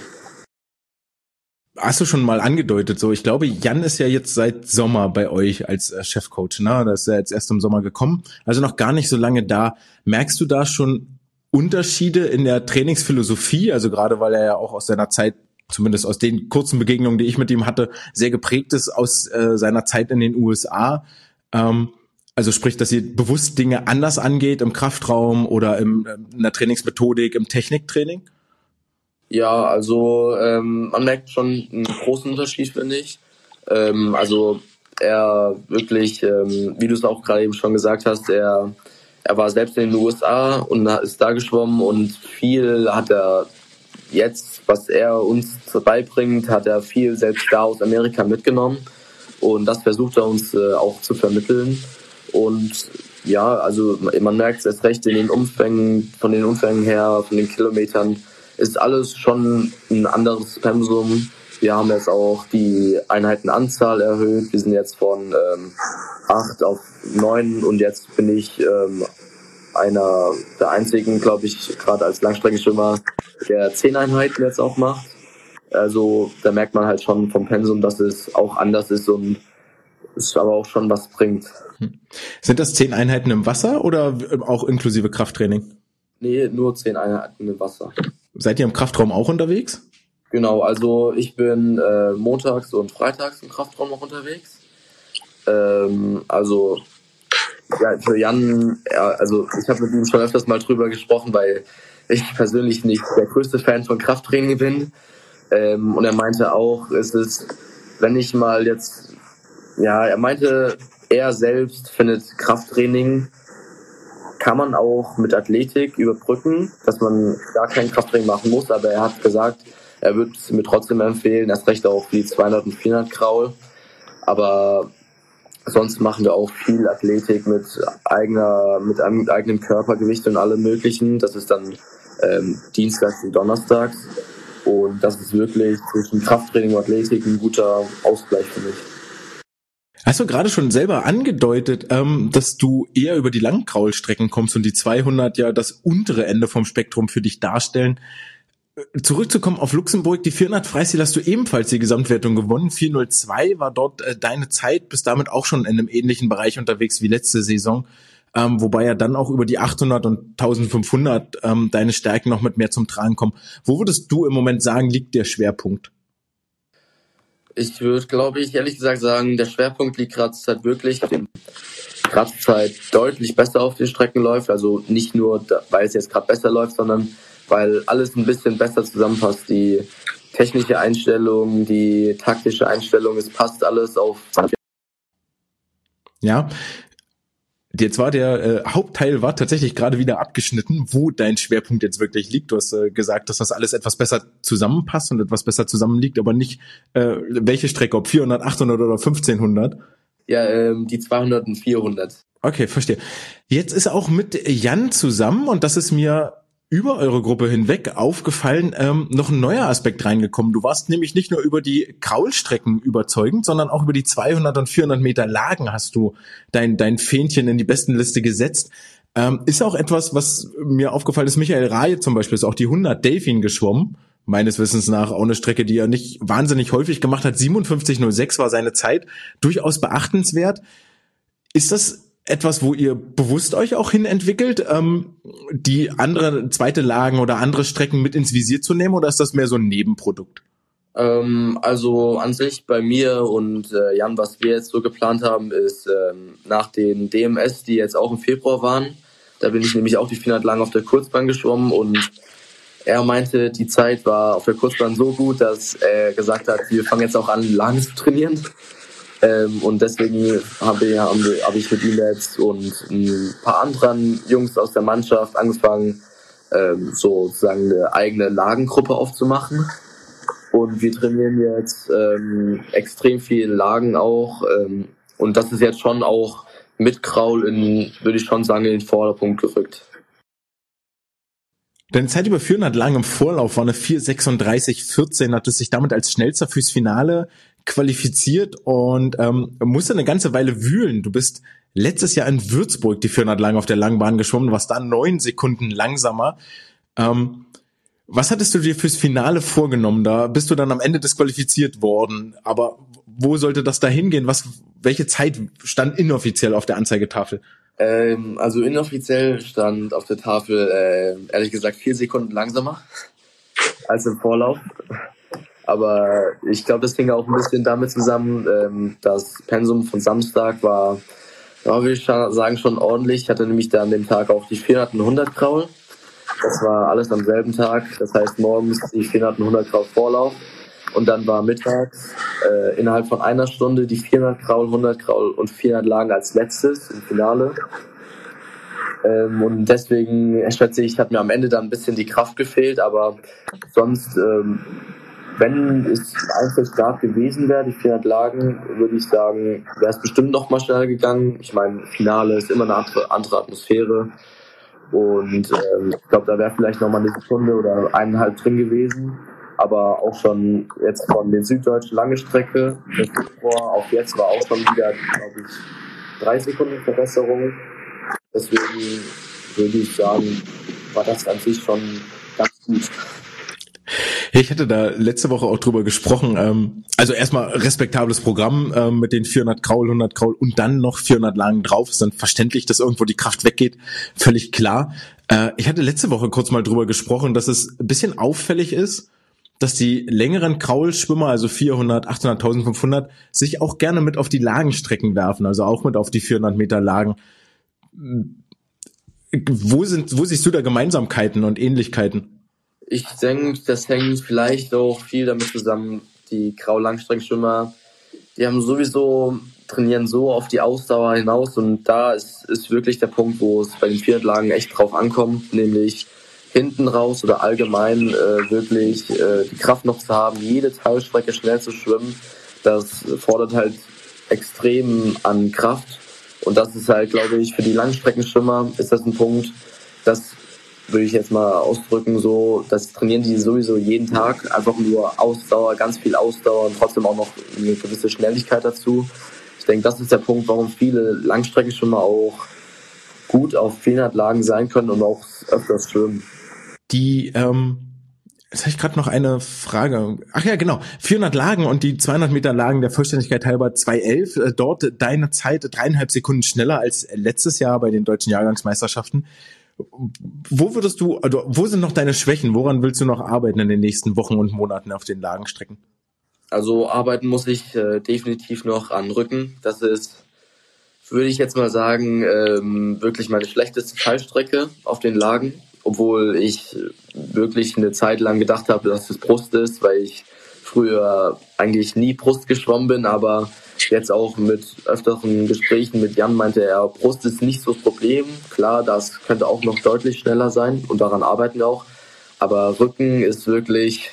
Hast du schon mal angedeutet, so ich glaube, Jan ist ja jetzt seit Sommer bei euch als Chefcoach, ne? Das ist ja jetzt erst im Sommer gekommen, also noch gar nicht so lange da. Merkst du da schon Unterschiede in der Trainingsphilosophie? Also gerade weil er ja auch aus seiner Zeit, zumindest aus den kurzen Begegnungen, die ich mit ihm hatte, sehr geprägt ist aus seiner Zeit in den USA. Also sprich, dass ihr bewusst Dinge anders angeht im Kraftraum oder in der Trainingsmethodik, im Techniktraining? Ja, also man merkt schon einen großen Unterschied, finde ich. Also er wirklich, wie du es auch gerade eben schon gesagt hast, er war selbst in den USA und ist da geschwommen und viel hat er jetzt, was er uns beibringt, hat er viel selbst da aus Amerika mitgenommen und das versucht er uns auch zu vermitteln. Und ja, also man merkt es erst recht in den Umfängen, von den Umfängen her, von den Kilometern, ist alles schon ein anderes Pensum. Wir haben jetzt auch die Einheitenanzahl erhöht. Wir sind jetzt von 8 auf 9 und jetzt bin ich einer der einzigen, glaube ich, gerade als Langstreckenschwimmer, der 10 Einheiten jetzt auch macht. Also da merkt man halt schon vom Pensum, dass es auch anders ist und es aber auch schon was bringt. Sind das 10 Einheiten im Wasser oder auch inklusive Krafttraining? Nee, nur 10 Einheiten im Wasser. Seid ihr im Kraftraum auch unterwegs? Genau, also ich bin montags und freitags im Kraftraum noch unterwegs. Also ja, für Jan, also ich habe mit ihm schon öfters mal drüber gesprochen, weil ich persönlich nicht der größte Fan von Krafttraining bin. Und er meinte auch, es ist, wenn ich mal jetzt, ja, er meinte, er selbst findet Krafttraining kann man auch mit Athletik überbrücken, dass man gar kein Krafttraining machen muss, aber er hat gesagt, er würde es mir trotzdem empfehlen, erst recht auch für die 200 und 400 Kraul, aber sonst machen wir auch viel Athletik mit eigenem Körpergewicht und allem möglichen, das ist dann dienstags und donnerstags und das ist wirklich zwischen Krafttraining und Athletik ein guter Ausgleich für mich. Hast du gerade schon selber angedeutet, dass du eher über die Langkraulstrecken kommst und die 200 ja das untere Ende vom Spektrum für dich darstellen. Zurückzukommen auf Luxemburg, die 400 Freistil hast du ebenfalls die Gesamtwertung gewonnen. 4:02 war dort deine Zeit, bist damit auch schon in einem ähnlichen Bereich unterwegs wie letzte Saison, wobei ja dann auch über die 800 und 1500 deine Stärken noch mit mehr zum Tragen kommen. Wo würdest du im Moment sagen, liegt der Schwerpunkt? Ich würde, glaube ich, ehrlich gesagt sagen, der Schwerpunkt liegt gerade halt wirklich auf dem Radzeit deutlich besser auf den Strecken läuft. Also nicht nur, weil es jetzt gerade besser läuft, sondern weil alles ein bisschen besser zusammenpasst. Die technische Einstellung, die taktische Einstellung, es passt alles auf. Ja, jetzt war der Hauptteil war tatsächlich gerade wieder abgeschnitten, wo dein Schwerpunkt jetzt wirklich liegt. Du hast gesagt, dass das alles etwas besser zusammenpasst und etwas besser zusammenliegt, aber nicht welche Strecke, ob 400, 800 oder 1500. Ja, die 200 und 400. Okay, verstehe. Jetzt ist auch mit Jan zusammen, und das ist mir über eure Gruppe hinweg aufgefallen, noch ein neuer Aspekt reingekommen. Du warst nämlich nicht nur über die Kraulstrecken überzeugend, sondern auch über die 200 und 400 Meter Lagen hast du dein Fähnchen in die Bestenliste gesetzt. Ist auch etwas, was mir aufgefallen ist. Michael Rahe zum Beispiel ist auch die 100 Delfin geschwommen. Meines Wissens nach auch eine Strecke, die er nicht wahnsinnig häufig gemacht hat. 57,06 war seine Zeit. Durchaus beachtenswert. Ist das etwas, wo ihr bewusst euch auch hin entwickelt, die andere zweite Lagen oder andere Strecken mit ins Visier zu nehmen, oder ist das mehr so ein Nebenprodukt? Also an sich bei mir und Jan, was wir jetzt so geplant haben, ist nach den DMS, die jetzt auch im Februar waren, da bin ich nämlich auch die 400 Lagen auf der Kurzbahn geschwommen, und er meinte, die Zeit war auf der Kurzbahn so gut, dass er gesagt hat, wir fangen jetzt auch an, Lagen zu trainieren. Und deswegen habe ich mit ihm jetzt und ein paar anderen Jungs aus der Mannschaft angefangen, sozusagen eine eigene Lagengruppe aufzumachen. Und wir trainieren jetzt extrem viel Lagen auch. Und das ist jetzt schon auch mit Kraul würde ich schon sagen, in den Vordergrund gerückt. Deine Zeit über 400 Lagen im Vorlauf war eine 4:36,14, hat es sich damit als schnellster fürs Finale qualifiziert und musste eine ganze Weile wühlen. Du bist letztes Jahr in Würzburg die 400 Lagen auf der Langbahn geschwommen, warst da 9 Sekunden langsamer. Was hattest du dir fürs Finale vorgenommen? Da bist du dann am Ende disqualifiziert worden. Aber wo sollte das da hingehen? Welche Zeit stand inoffiziell auf der Anzeigetafel? Also inoffiziell stand auf der Tafel, ehrlich gesagt, 4 Sekunden langsamer als im Vorlauf. Aber ich glaube, das hing auch ein bisschen damit zusammen, das Pensum von Samstag war, würde ich sagen, schon ordentlich. Ich hatte nämlich da an dem Tag auch die 400 und 100 Kraul. Das war alles am selben Tag. Das heißt, morgens die 400 und 100 Kraul Vorlauf. Und dann war mittags innerhalb von einer Stunde die 400 Kraul, 100 Kraul und 400 Lagen als letztes im Finale. Und deswegen, schätze ich, hat mir am Ende dann ein bisschen die Kraft gefehlt. Aber sonst, wenn es ein Einzelstart gewesen wäre, die 400 Lagen, würde ich sagen, wäre es bestimmt noch mal schneller gegangen. Ich meine, Finale ist immer eine andere Atmosphäre. Und ich glaube, da wäre vielleicht noch mal eine Sekunde oder 1,5 drin gewesen. Aber auch schon jetzt von den süddeutschen lange Strecke, auf jetzt war auch schon wieder, glaube ich, 3 Sekunden Verbesserung. Deswegen würde ich sagen, war das an sich schon ganz gut. Ich hatte da letzte Woche auch drüber gesprochen. Also erstmal respektables Programm mit den 400 Kraul, 100 Kraul und dann noch 400 Lagen drauf. Ist dann verständlich, dass irgendwo die Kraft weggeht. Völlig klar. Ich hatte letzte Woche kurz mal drüber gesprochen, dass es ein bisschen auffällig ist, dass die längeren Kraulschwimmer, also 400, 800, 1500, sich auch gerne mit auf die Lagenstrecken werfen, also auch mit auf die 400 Meter Lagen. Wo siehst du da Gemeinsamkeiten und Ähnlichkeiten? Ich denke, das hängt vielleicht auch viel damit zusammen, die Kraul-Langstreckenschwimmer, die haben sowieso, trainieren so auf die Ausdauer hinaus, und da ist wirklich der Punkt, wo es bei den 400 Lagen echt drauf ankommt, nämlich hinten raus oder allgemein wirklich die Kraft noch zu haben, jede Teilstrecke schnell zu schwimmen. Das fordert halt extrem an Kraft, und das ist halt, glaube ich, für die Langstreckenschwimmer ist das ein Punkt, das würde ich jetzt mal ausdrücken, so, das trainieren die sowieso jeden Tag, einfach nur Ausdauer, ganz viel Ausdauer und trotzdem auch noch eine gewisse Schnelligkeit dazu. Ich denke, das ist der Punkt, warum viele Langstreckenschwimmer auch gut auf 400 Lagen sein können und auch öfters schwimmen. Jetzt habe ich gerade noch eine Frage. Ach ja, genau. 400 Lagen und die 200 Meter Lagen der Vollständigkeit halber 2:11. Dort deine Zeit 3,5 Sekunden schneller als letztes Jahr bei den deutschen Jahrgangsmeisterschaften. Wo sind noch deine Schwächen? Woran willst du noch arbeiten in den nächsten Wochen und Monaten auf den Lagenstrecken? Also arbeiten muss ich definitiv noch an Rücken. Das ist, würde ich jetzt mal sagen, wirklich meine schlechteste Fallstrecke auf den Lagen. Obwohl ich wirklich eine Zeit lang gedacht habe, dass es Brust ist, weil ich früher eigentlich nie Brust geschwommen bin, aber jetzt auch mit öfteren Gesprächen mit Jan meinte er, Brust ist nicht so das Problem. Klar, das könnte auch noch deutlich schneller sein und daran arbeiten wir auch. Aber Rücken ist wirklich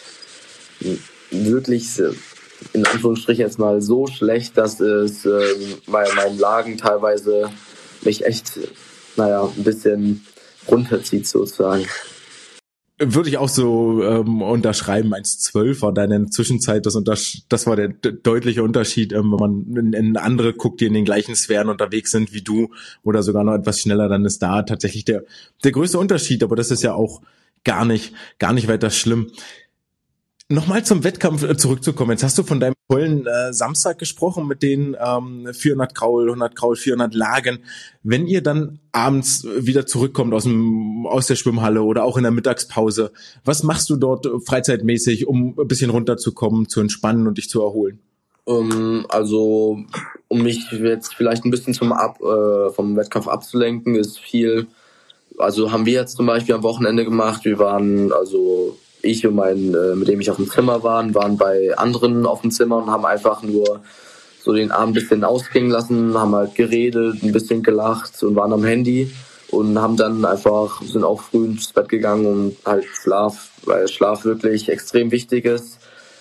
in Anführungsstrichen jetzt mal so schlecht, dass es bei meinen Lagen teilweise mich echt, ein bisschen runterzieht sozusagen. Würde ich auch so unterschreiben. 1,12 war deine Zwischenzeit. Das war der deutliche Unterschied, wenn man in andere guckt, die in den gleichen Sphären unterwegs sind wie du oder sogar noch etwas schneller, dann ist da tatsächlich der größte Unterschied. Aber das ist ja auch gar nicht weiter schlimm. Nochmal zum Wettkampf zurückzukommen. Jetzt hast du von deinem vollen Samstag gesprochen mit den 400 Kraul, 100 Kraul, 400 Lagen. Wenn ihr dann abends wieder zurückkommt aus der Schwimmhalle oder auch in der Mittagspause, was machst du dort freizeitmäßig, um ein bisschen runterzukommen, zu entspannen und dich zu erholen? Also um mich jetzt vielleicht ein bisschen vom Wettkampf abzulenken, ist viel. Also haben wir jetzt zum Beispiel am Wochenende gemacht. Wir waren ich und mit dem ich auf dem Zimmer waren bei anderen auf dem Zimmer und haben einfach nur so den Abend ein bisschen ausklingen lassen, haben halt geredet, ein bisschen gelacht und waren am Handy und haben dann sind auch früh ins Bett gegangen und halt weil Schlaf wirklich extrem wichtig ist,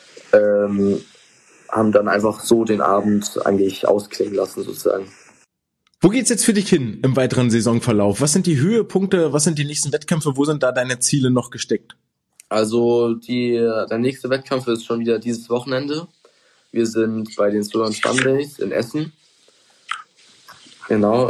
haben dann einfach so den Abend eigentlich ausklingen lassen sozusagen. Wo geht's jetzt für dich hin im weiteren Saisonverlauf? Was sind die Höhepunkte? Was sind die nächsten Wettkämpfe? Wo sind da deine Ziele noch gesteckt? Also der nächste Wettkampf ist schon wieder dieses Wochenende. Wir sind bei den Southern Sundays in Essen. Genau.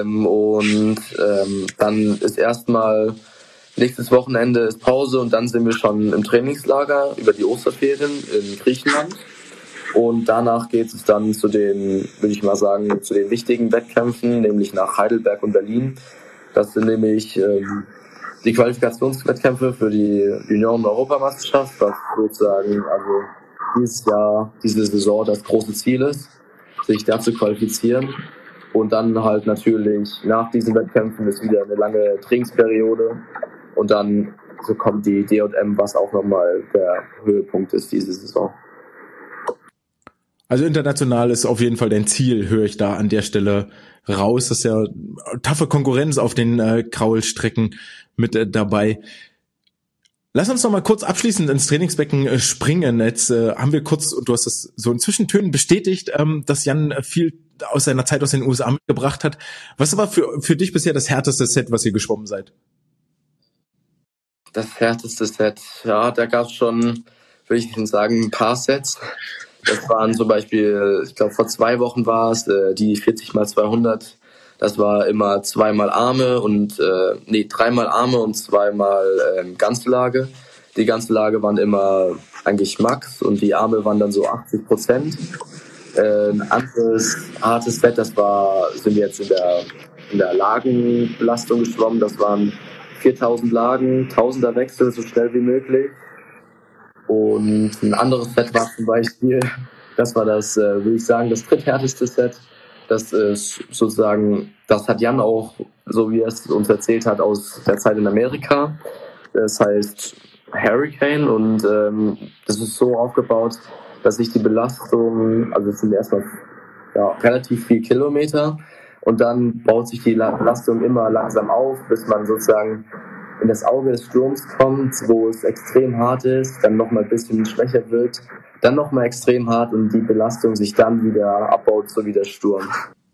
Dann ist erstmal nächstes Wochenende ist Pause und dann sind wir schon im Trainingslager über die Osterferien in Griechenland. Und danach geht es dann zu den wichtigen Wettkämpfen, nämlich nach Heidelberg und Berlin. Das sind nämlich die Qualifikationswettkämpfe für die Junioren-Europameisterschaft, was sozusagen diese Saison das große Ziel ist, sich da zu qualifizieren. Und dann halt natürlich nach diesen Wettkämpfen ist wieder eine lange Trainingsperiode und dann so kommt die D&M, was auch nochmal der Höhepunkt ist diese Saison. Also international ist auf jeden Fall dein Ziel, höre ich da an der Stelle raus. Das ist ja taffe Konkurrenz auf den Kraulstrecken mit dabei. Lass uns noch mal kurz abschließend ins Trainingsbecken springen. Jetzt haben wir kurz, und du hast das so in Zwischentönen bestätigt, dass Jan viel aus seiner Zeit aus den USA mitgebracht hat. Was war für dich bisher das härteste Set, was ihr geschwommen seid? Das härteste Set, ja, da gab es schon, würde ich sagen, ein paar Sets. Das waren zum Beispiel, ich glaube vor 2 Wochen war es, die 40x200. Das war immer 2-mal Arme und 3-mal Arme und 2-mal Ganzlage. Die Ganzlage waren immer eigentlich Max und die Arme waren dann so 80%. Ein anderes hartes Set, sind wir jetzt in der Lagenbelastung geschwommen. Das waren 4000 Lagen, 1000er Wechsel so schnell wie möglich. Und ein anderes Set war zum Beispiel, das war das, würde ich sagen, das dritthärteste Set. Das ist sozusagen, das hat Jan auch, so wie er es uns erzählt hat, aus der Zeit in Amerika. Das heißt Hurricane und das ist so aufgebaut, dass sich die Belastung, also es sind erstmal relativ viele Kilometer und dann baut sich die Belastung immer langsam auf, bis man sozusagen in das Auge des Sturms kommt, wo es extrem hart ist, dann nochmal ein bisschen schwächer wird, dann nochmal extrem hart und die Belastung sich dann wieder abbaut, so wie der Sturm.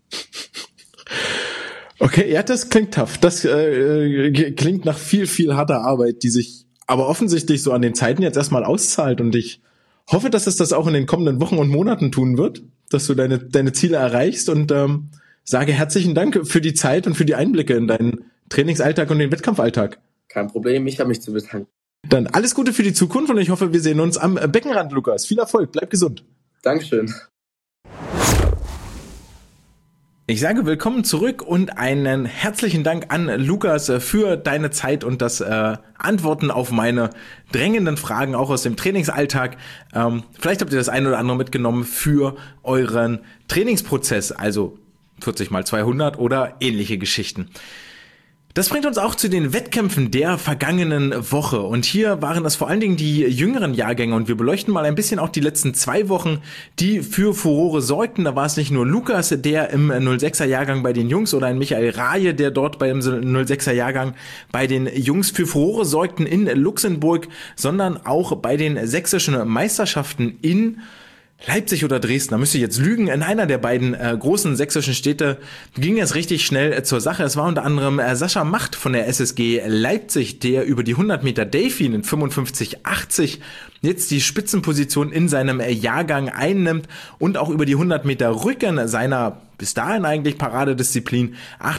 Okay, ja, das klingt tough. Das klingt nach viel, viel harter Arbeit, die sich aber offensichtlich so an den Zeiten jetzt erstmal auszahlt und ich hoffe, dass es das auch in den kommenden Wochen und Monaten tun wird, dass du deine Ziele erreichst und sage herzlichen Dank für die Zeit und für die Einblicke in deinen Trainingsalltag und den Wettkampfalltag. Kein Problem, ich habe mich zu bedanken. Dann alles Gute für die Zukunft und ich hoffe, wir sehen uns am Beckenrand, Lukas. Viel Erfolg, bleib gesund. Dankeschön. Ich sage willkommen zurück und einen herzlichen Dank an Lukas für deine Zeit und das Antworten auf meine drängenden Fragen, auch aus dem Trainingsalltag. Vielleicht habt ihr das ein oder andere mitgenommen für euren Trainingsprozess, also 40 mal 200 oder ähnliche Geschichten. Das bringt uns auch zu den Wettkämpfen der vergangenen Woche. Und hier waren das vor allen Dingen die jüngeren Jahrgänge. Und wir beleuchten mal ein bisschen auch die letzten 2 Wochen, die für Furore sorgten. Da war es nicht nur Lukas, der im 06er Jahrgang bei den Jungs, oder ein Michael Raje, der dort beim 06er Jahrgang bei den Jungs für Furore sorgten in Luxemburg, sondern auch bei den sächsischen Meisterschaften in Leipzig oder Dresden, da müsste ich jetzt lügen, in einer der beiden großen sächsischen Städte ging es richtig schnell zur Sache. Es war unter anderem Sascha Macht von der SSG Leipzig, der über die 100 Meter Delfin in 55,80 jetzt die Spitzenposition in seinem Jahrgang einnimmt und auch über die 100 Meter Rücken seiner bis dahin eigentlich Paradedisziplin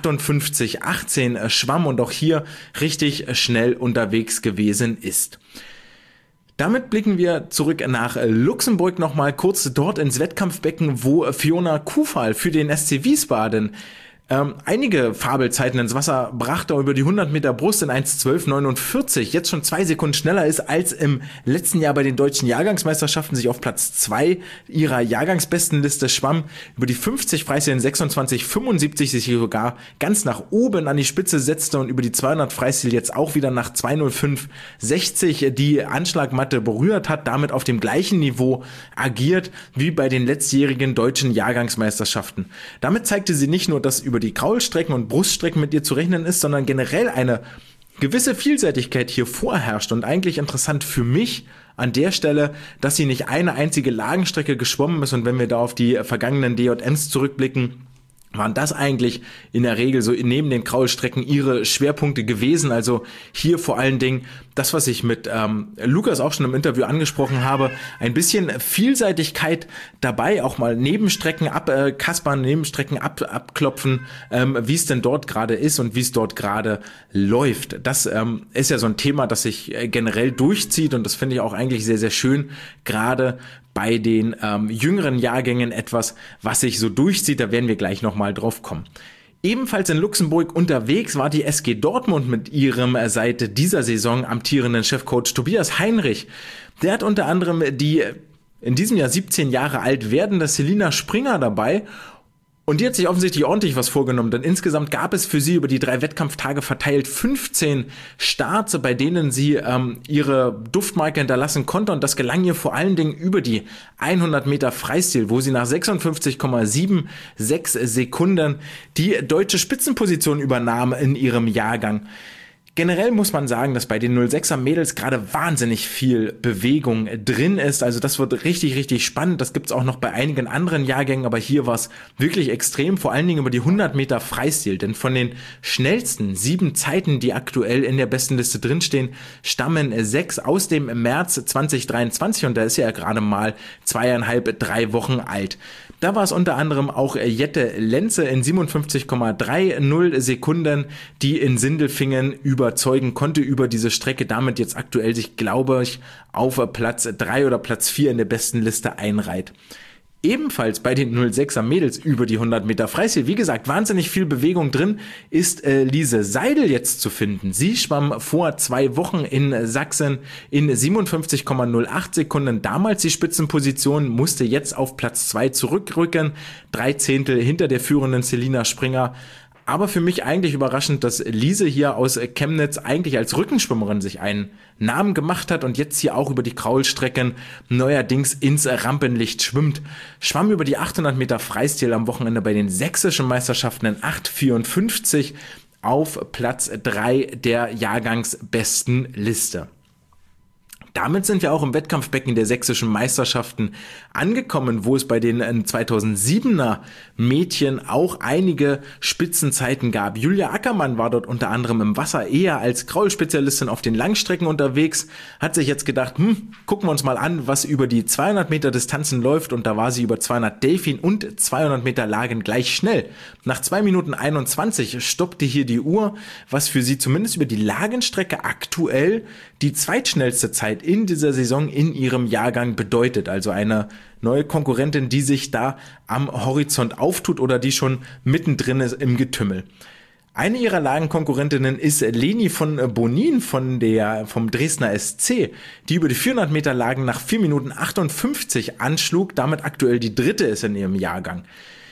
58,18 schwamm und auch hier richtig schnell unterwegs gewesen ist. Damit blicken wir zurück nach Luxemburg nochmal kurz dort ins Wettkampfbecken, wo Fiona Kufal für den SC Wiesbaden einige Fabelzeiten ins Wasser brachte, über die 100 Meter Brust in 1:12,49, jetzt schon 2 Sekunden schneller ist als im letzten Jahr bei den deutschen Jahrgangsmeisterschaften, sich auf Platz 2 ihrer Jahrgangsbestenliste schwamm, über die 50 Freistil in 26,75 sich sogar ganz nach oben an die Spitze setzte und über die 200 Freistil jetzt auch wieder nach 2:05,60 die Anschlagmatte berührt hat, damit auf dem gleichen Niveau agiert wie bei den letztjährigen deutschen Jahrgangsmeisterschaften. Damit zeigte sie nicht nur, dass über die Kraulstrecken und Bruststrecken mit ihr zu rechnen ist, sondern generell eine gewisse Vielseitigkeit hier vorherrscht. Und eigentlich interessant für mich an der Stelle, dass sie nicht eine einzige Lagenstrecke geschwommen ist. Und wenn wir da auf die vergangenen DJMs zurückblicken, waren das eigentlich in der Regel so neben den Kraulstrecken ihre Schwerpunkte gewesen. Also hier vor allen Dingen das, was ich mit Lukas auch schon im Interview angesprochen habe, ein bisschen Vielseitigkeit dabei, auch mal Nebenstrecken abkaspern, Nebenstrecken abklopfen, wie es denn dort gerade ist und wie es dort gerade läuft. Das ist ja so ein Thema, das sich generell durchzieht und das finde ich auch eigentlich sehr, sehr schön, gerade bei den jüngeren Jahrgängen etwas, was sich so durchzieht. Da werden wir gleich nochmal drauf kommen. Ebenfalls in Luxemburg unterwegs war die SG Dortmund mit ihrem seit dieser Saison amtierenden Chefcoach Tobias Heinrich. Der hat unter anderem die in diesem Jahr 17 Jahre alt werdende Selina Springer dabei. Und die hat sich offensichtlich ordentlich was vorgenommen, denn insgesamt gab es für sie über die 3 Wettkampftage verteilt 15 Starts, bei denen sie ihre Duftmarke hinterlassen konnte, und das gelang ihr vor allen Dingen über die 100 Meter Freistil, wo sie nach 56,76 Sekunden die deutsche Spitzenposition übernahm in ihrem Jahrgang. Generell muss man sagen, dass bei den 06er Mädels gerade wahnsinnig viel Bewegung drin ist. Also das wird richtig, richtig spannend. Das gibt's auch noch bei einigen anderen Jahrgängen, aber hier war es wirklich extrem, vor allen Dingen über die 100 Meter Freistil. Denn von den schnellsten 7 Zeiten, die aktuell in der Bestenliste drinstehen, stammen 6 aus dem März 2023 und da ist ja gerade mal 2,5, 3 Wochen alt. Da war es unter anderem auch Jette Lenze in 57,30 Sekunden, die in Sindelfingen überzeugen konnte über diese Strecke, damit jetzt aktuell sich, glaube ich, auf Platz 3 oder Platz 4 in der besten Liste einreiht. Ebenfalls bei den 06er Mädels über die 100 Meter Freistil, wie gesagt, wahnsinnig viel Bewegung drin, ist Lise Seidel jetzt zu finden. Sie schwamm vor 2 Wochen in Sachsen in 57,08 Sekunden. Damals die Spitzenposition, musste jetzt auf Platz 2 zurückrücken. 3 Zehntel hinter der führenden Selina Springer. Aber für mich eigentlich überraschend, dass Lise hier aus Chemnitz eigentlich als Rückenschwimmerin sich einen Namen gemacht hat und jetzt hier auch über die Kraulstrecken neuerdings ins Rampenlicht schwimmt. Schwamm über die 800 Meter Freistil am Wochenende bei den sächsischen Meisterschaften in 8,54 auf Platz 3 der Jahrgangsbesten Liste. Damit sind wir auch im Wettkampfbecken der sächsischen Meisterschaften angekommen, wo es bei den 2007er Mädchen auch einige Spitzenzeiten gab. Julia Ackermann war dort unter anderem im Wasser eher als Kraulspezialistin auf den Langstrecken unterwegs, hat sich jetzt gedacht, gucken wir uns mal an, was über die 200 Meter Distanzen läuft, und da war sie über 200 Delfin und 200 Meter Lagen gleich schnell. Nach 2 Minuten 21 stoppte hier die Uhr, was für sie zumindest über die Lagenstrecke aktuell die zweitschnellste Zeit in dieser Saison in ihrem Jahrgang bedeutet. Also eine neue Konkurrentin, die sich da am Horizont auftut oder die schon mittendrin ist im Getümmel. Eine ihrer Lagenkonkurrentinnen ist Leni von Bonin vom Dresdner SC, die über die 400 Meter Lagen nach 4 Minuten 58 anschlug, damit aktuell die dritte ist in ihrem Jahrgang.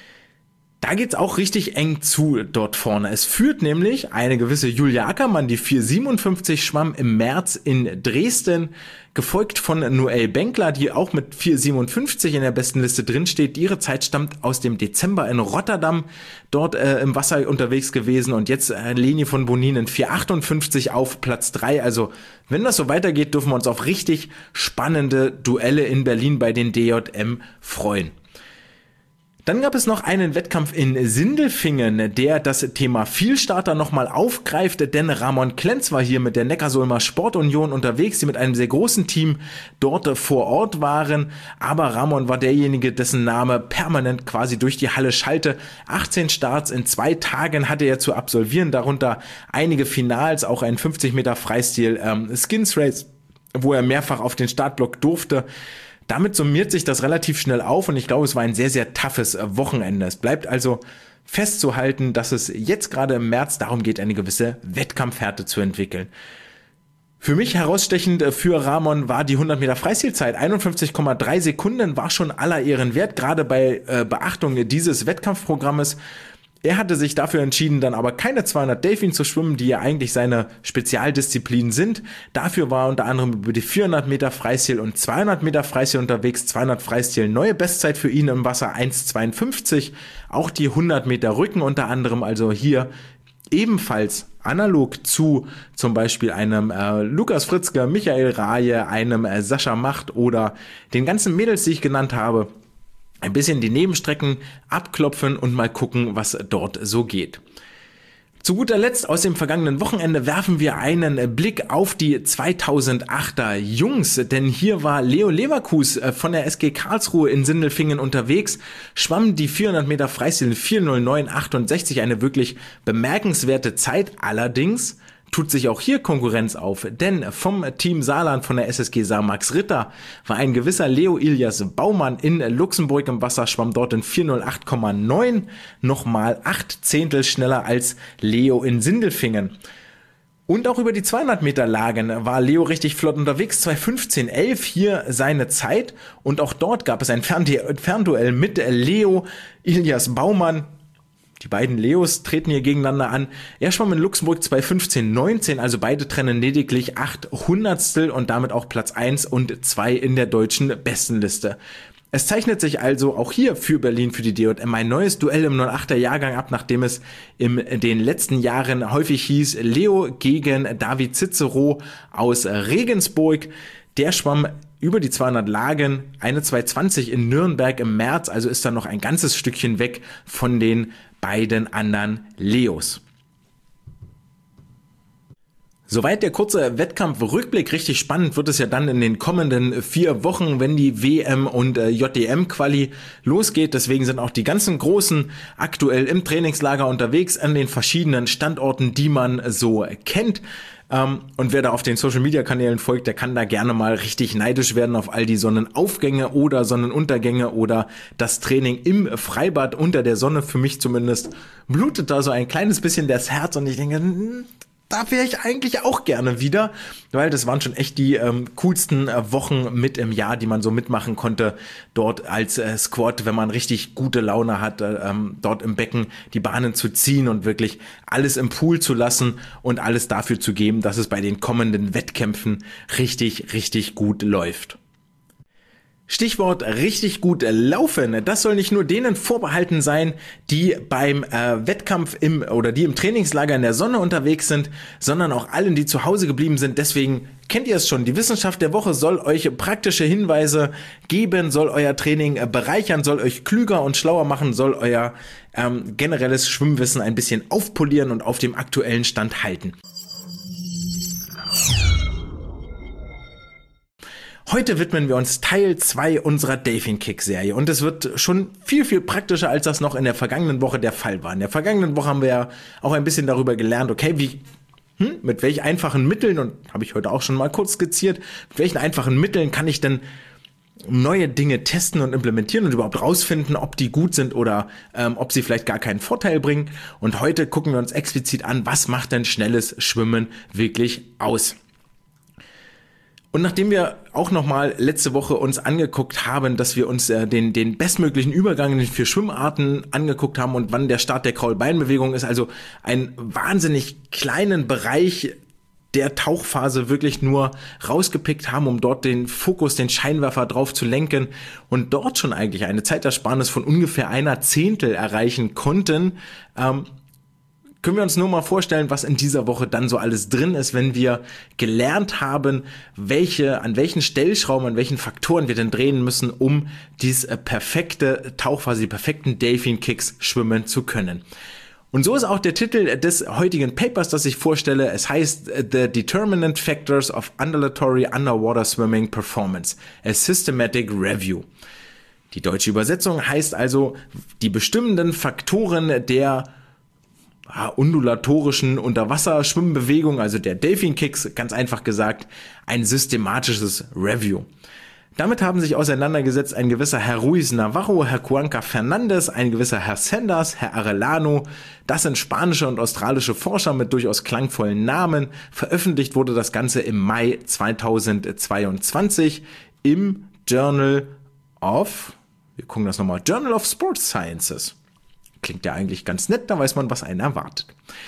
Da geht's auch richtig eng zu dort vorne. Es führt nämlich eine gewisse Julia Ackermann, die 4,57 schwamm im März in Dresden, gefolgt von Noelle Benkler, die auch mit 4,57 in der besten Liste drinsteht. Ihre Zeit stammt aus dem Dezember in Rotterdam, dort im Wasser unterwegs gewesen, und jetzt Leni von Bonin in 4,58 auf Platz 3. Also wenn das so weitergeht, dürfen wir uns auf richtig spannende Duelle in Berlin bei den DJM freuen. Dann gab es noch einen Wettkampf in Sindelfingen, der das Thema Vielstarter nochmal aufgreift, denn Ramon Klenz war hier mit der Neckarsulmer Sportunion unterwegs, die mit einem sehr großen Team dort vor Ort waren, aber Ramon war derjenige, dessen Name permanent quasi durch die Halle schallte. 18 Starts in 2 Tagen hatte er zu absolvieren, darunter einige Finals, auch ein 50 Meter Freistil Skins Race, wo er mehrfach auf den Startblock durfte. Damit summiert sich das relativ schnell auf und ich glaube, es war ein sehr, sehr toughes Wochenende. Es bleibt also festzuhalten, dass es jetzt gerade im März darum geht, eine gewisse Wettkampfhärte zu entwickeln. Für mich herausstechend für Ramon war die 100 Meter Freistilzeit. 51,3 Sekunden war schon aller Ehren wert, gerade bei Beachtung dieses Wettkampfprogrammes. Er hatte sich dafür entschieden, dann aber keine 200 Delfin zu schwimmen, die ja eigentlich seine Spezialdisziplinen sind. Dafür war er unter anderem über die 400 Meter Freistil und 200 Meter Freistil unterwegs. 200 Freistil, neue Bestzeit für ihn im Wasser, 1,52. Auch die 100 Meter Rücken unter anderem, also hier ebenfalls analog zu zum Beispiel einem Lukas Fritzke, Michael Rahe, einem Sascha Macht oder den ganzen Mädels, die ich genannt habe, ein bisschen die Nebenstrecken abklopfen und mal gucken, was dort so geht. Zu guter Letzt aus dem vergangenen Wochenende werfen wir einen Blick auf die 2008er Jungs, denn hier war Leo Leverkus von der SG Karlsruhe in Sindelfingen unterwegs, schwamm die 400 Meter Freistil in 4:09,68, eine wirklich bemerkenswerte Zeit. Allerdings tut sich auch hier Konkurrenz auf, denn vom Team Saarland von der SSG Saar Max Ritter war ein gewisser Leo Ilias Baumann in Luxemburg im Wasser, schwamm dort in 4:08,9, nochmal 8 Zehntel schneller als Leo in Sindelfingen. Und auch über die 200 Meter Lagen war Leo richtig flott unterwegs, 2:15,11 hier seine Zeit, und auch dort gab es ein Fernduell mit Leo Ilias Baumann. Die beiden Leos treten hier gegeneinander an. Er schwamm in Luxemburg 2:15,19, also beide trennen lediglich 8 Hundertstel und damit auch Platz 1 und 2 in der deutschen Bestenliste. Es zeichnet sich also auch hier für Berlin, für die DJM, ein neues Duell im 08er Jahrgang ab, nachdem es in den letzten Jahren häufig hieß Leo gegen David Cicero aus Regensburg. Der schwamm über die 200 Lagen, eine 2:20 in Nürnberg im März, also ist da noch ein ganzes Stückchen weg von den beiden anderen Leos. Soweit der kurze Wettkampfrückblick. Richtig spannend wird es ja dann in den kommenden 4 Wochen, wenn die WM und JDM-Quali losgeht. Deswegen sind auch die ganzen Großen aktuell im Trainingslager unterwegs an den verschiedenen Standorten, die man so kennt. Und wer da auf den Social-Media-Kanälen folgt, der kann da gerne mal richtig neidisch werden auf all die Sonnenaufgänge oder Sonnenuntergänge oder das Training im Freibad unter der Sonne. Für mich zumindest blutet da so ein kleines bisschen das Herz und ich denke, da wäre ich eigentlich auch gerne wieder, weil das waren schon echt die coolsten Wochen mit im Jahr, die man so mitmachen konnte, dort als Squad, wenn man richtig gute Laune hat, dort im Becken die Bahnen zu ziehen und wirklich alles im Pool zu lassen und alles dafür zu geben, dass es bei den kommenden Wettkämpfen richtig, richtig gut läuft. Stichwort richtig gut laufen. Das soll nicht nur denen vorbehalten sein, die beim Wettkampf die im Trainingslager in der Sonne unterwegs sind, sondern auch allen, die zu Hause geblieben sind. Deswegen kennt ihr es schon. Die Wissenschaft der Woche soll euch praktische Hinweise geben, soll euer Training bereichern, soll euch klüger und schlauer machen, soll euer generelles Schwimmwissen ein bisschen aufpolieren und auf dem aktuellen Stand halten. Heute widmen wir uns Teil 2 unserer Delfin-Kick-Serie und es wird schon viel, viel praktischer, als das noch in der vergangenen Woche der Fall war. In der vergangenen Woche haben wir ja auch ein bisschen darüber gelernt, okay, wie mit welchen einfachen Mitteln, und habe ich heute auch schon mal kurz skizziert, mit welchen einfachen Mitteln kann ich denn neue Dinge testen und implementieren und überhaupt rausfinden, ob die gut sind oder ob sie vielleicht gar keinen Vorteil bringen. Und heute gucken wir uns explizit an, was macht denn schnelles Schwimmen wirklich aus? Und nachdem wir auch nochmal letzte Woche uns angeguckt haben, dass wir uns den bestmöglichen Übergang in den 4 Schwimmarten angeguckt haben und wann der Start der Kraulbeinbewegung ist, also einen wahnsinnig kleinen Bereich der Tauchphase wirklich nur rausgepickt haben, um dort den Fokus, den Scheinwerfer drauf zu lenken und dort schon eigentlich eine Zeitersparnis von ungefähr 1/10 erreichen konnten, können wir uns nur mal vorstellen, was in dieser Woche dann so alles drin ist, wenn wir gelernt haben, an welchen Stellschrauben, an welchen Faktoren wir denn drehen müssen, um diese perfekte Tauchphase, die perfekten Delfin Kicks schwimmen zu können. Und so ist auch der Titel des heutigen Papers, das ich vorstelle. Es heißt The Determinant Factors of Undulatory Underwater Swimming Performance, a Systematic Review. Die deutsche Übersetzung heißt also die bestimmenden Faktoren der undulatorischen Unterwasserschwimmbewegung, also der Delfin Kicks, ganz einfach gesagt, ein systematisches Review. Damit haben sich auseinandergesetzt ein gewisser Herr Ruiz Navarro, Herr Cuenca Fernandez, ein gewisser Herr Sanders, Herr Arellano. Das sind spanische und australische Forscher mit durchaus klangvollen Namen. Veröffentlicht wurde das Ganze im Mai 2022 im Journal of Sports Sciences. Klingt ja eigentlich ganz nett, da weiß man, was einen erwartet.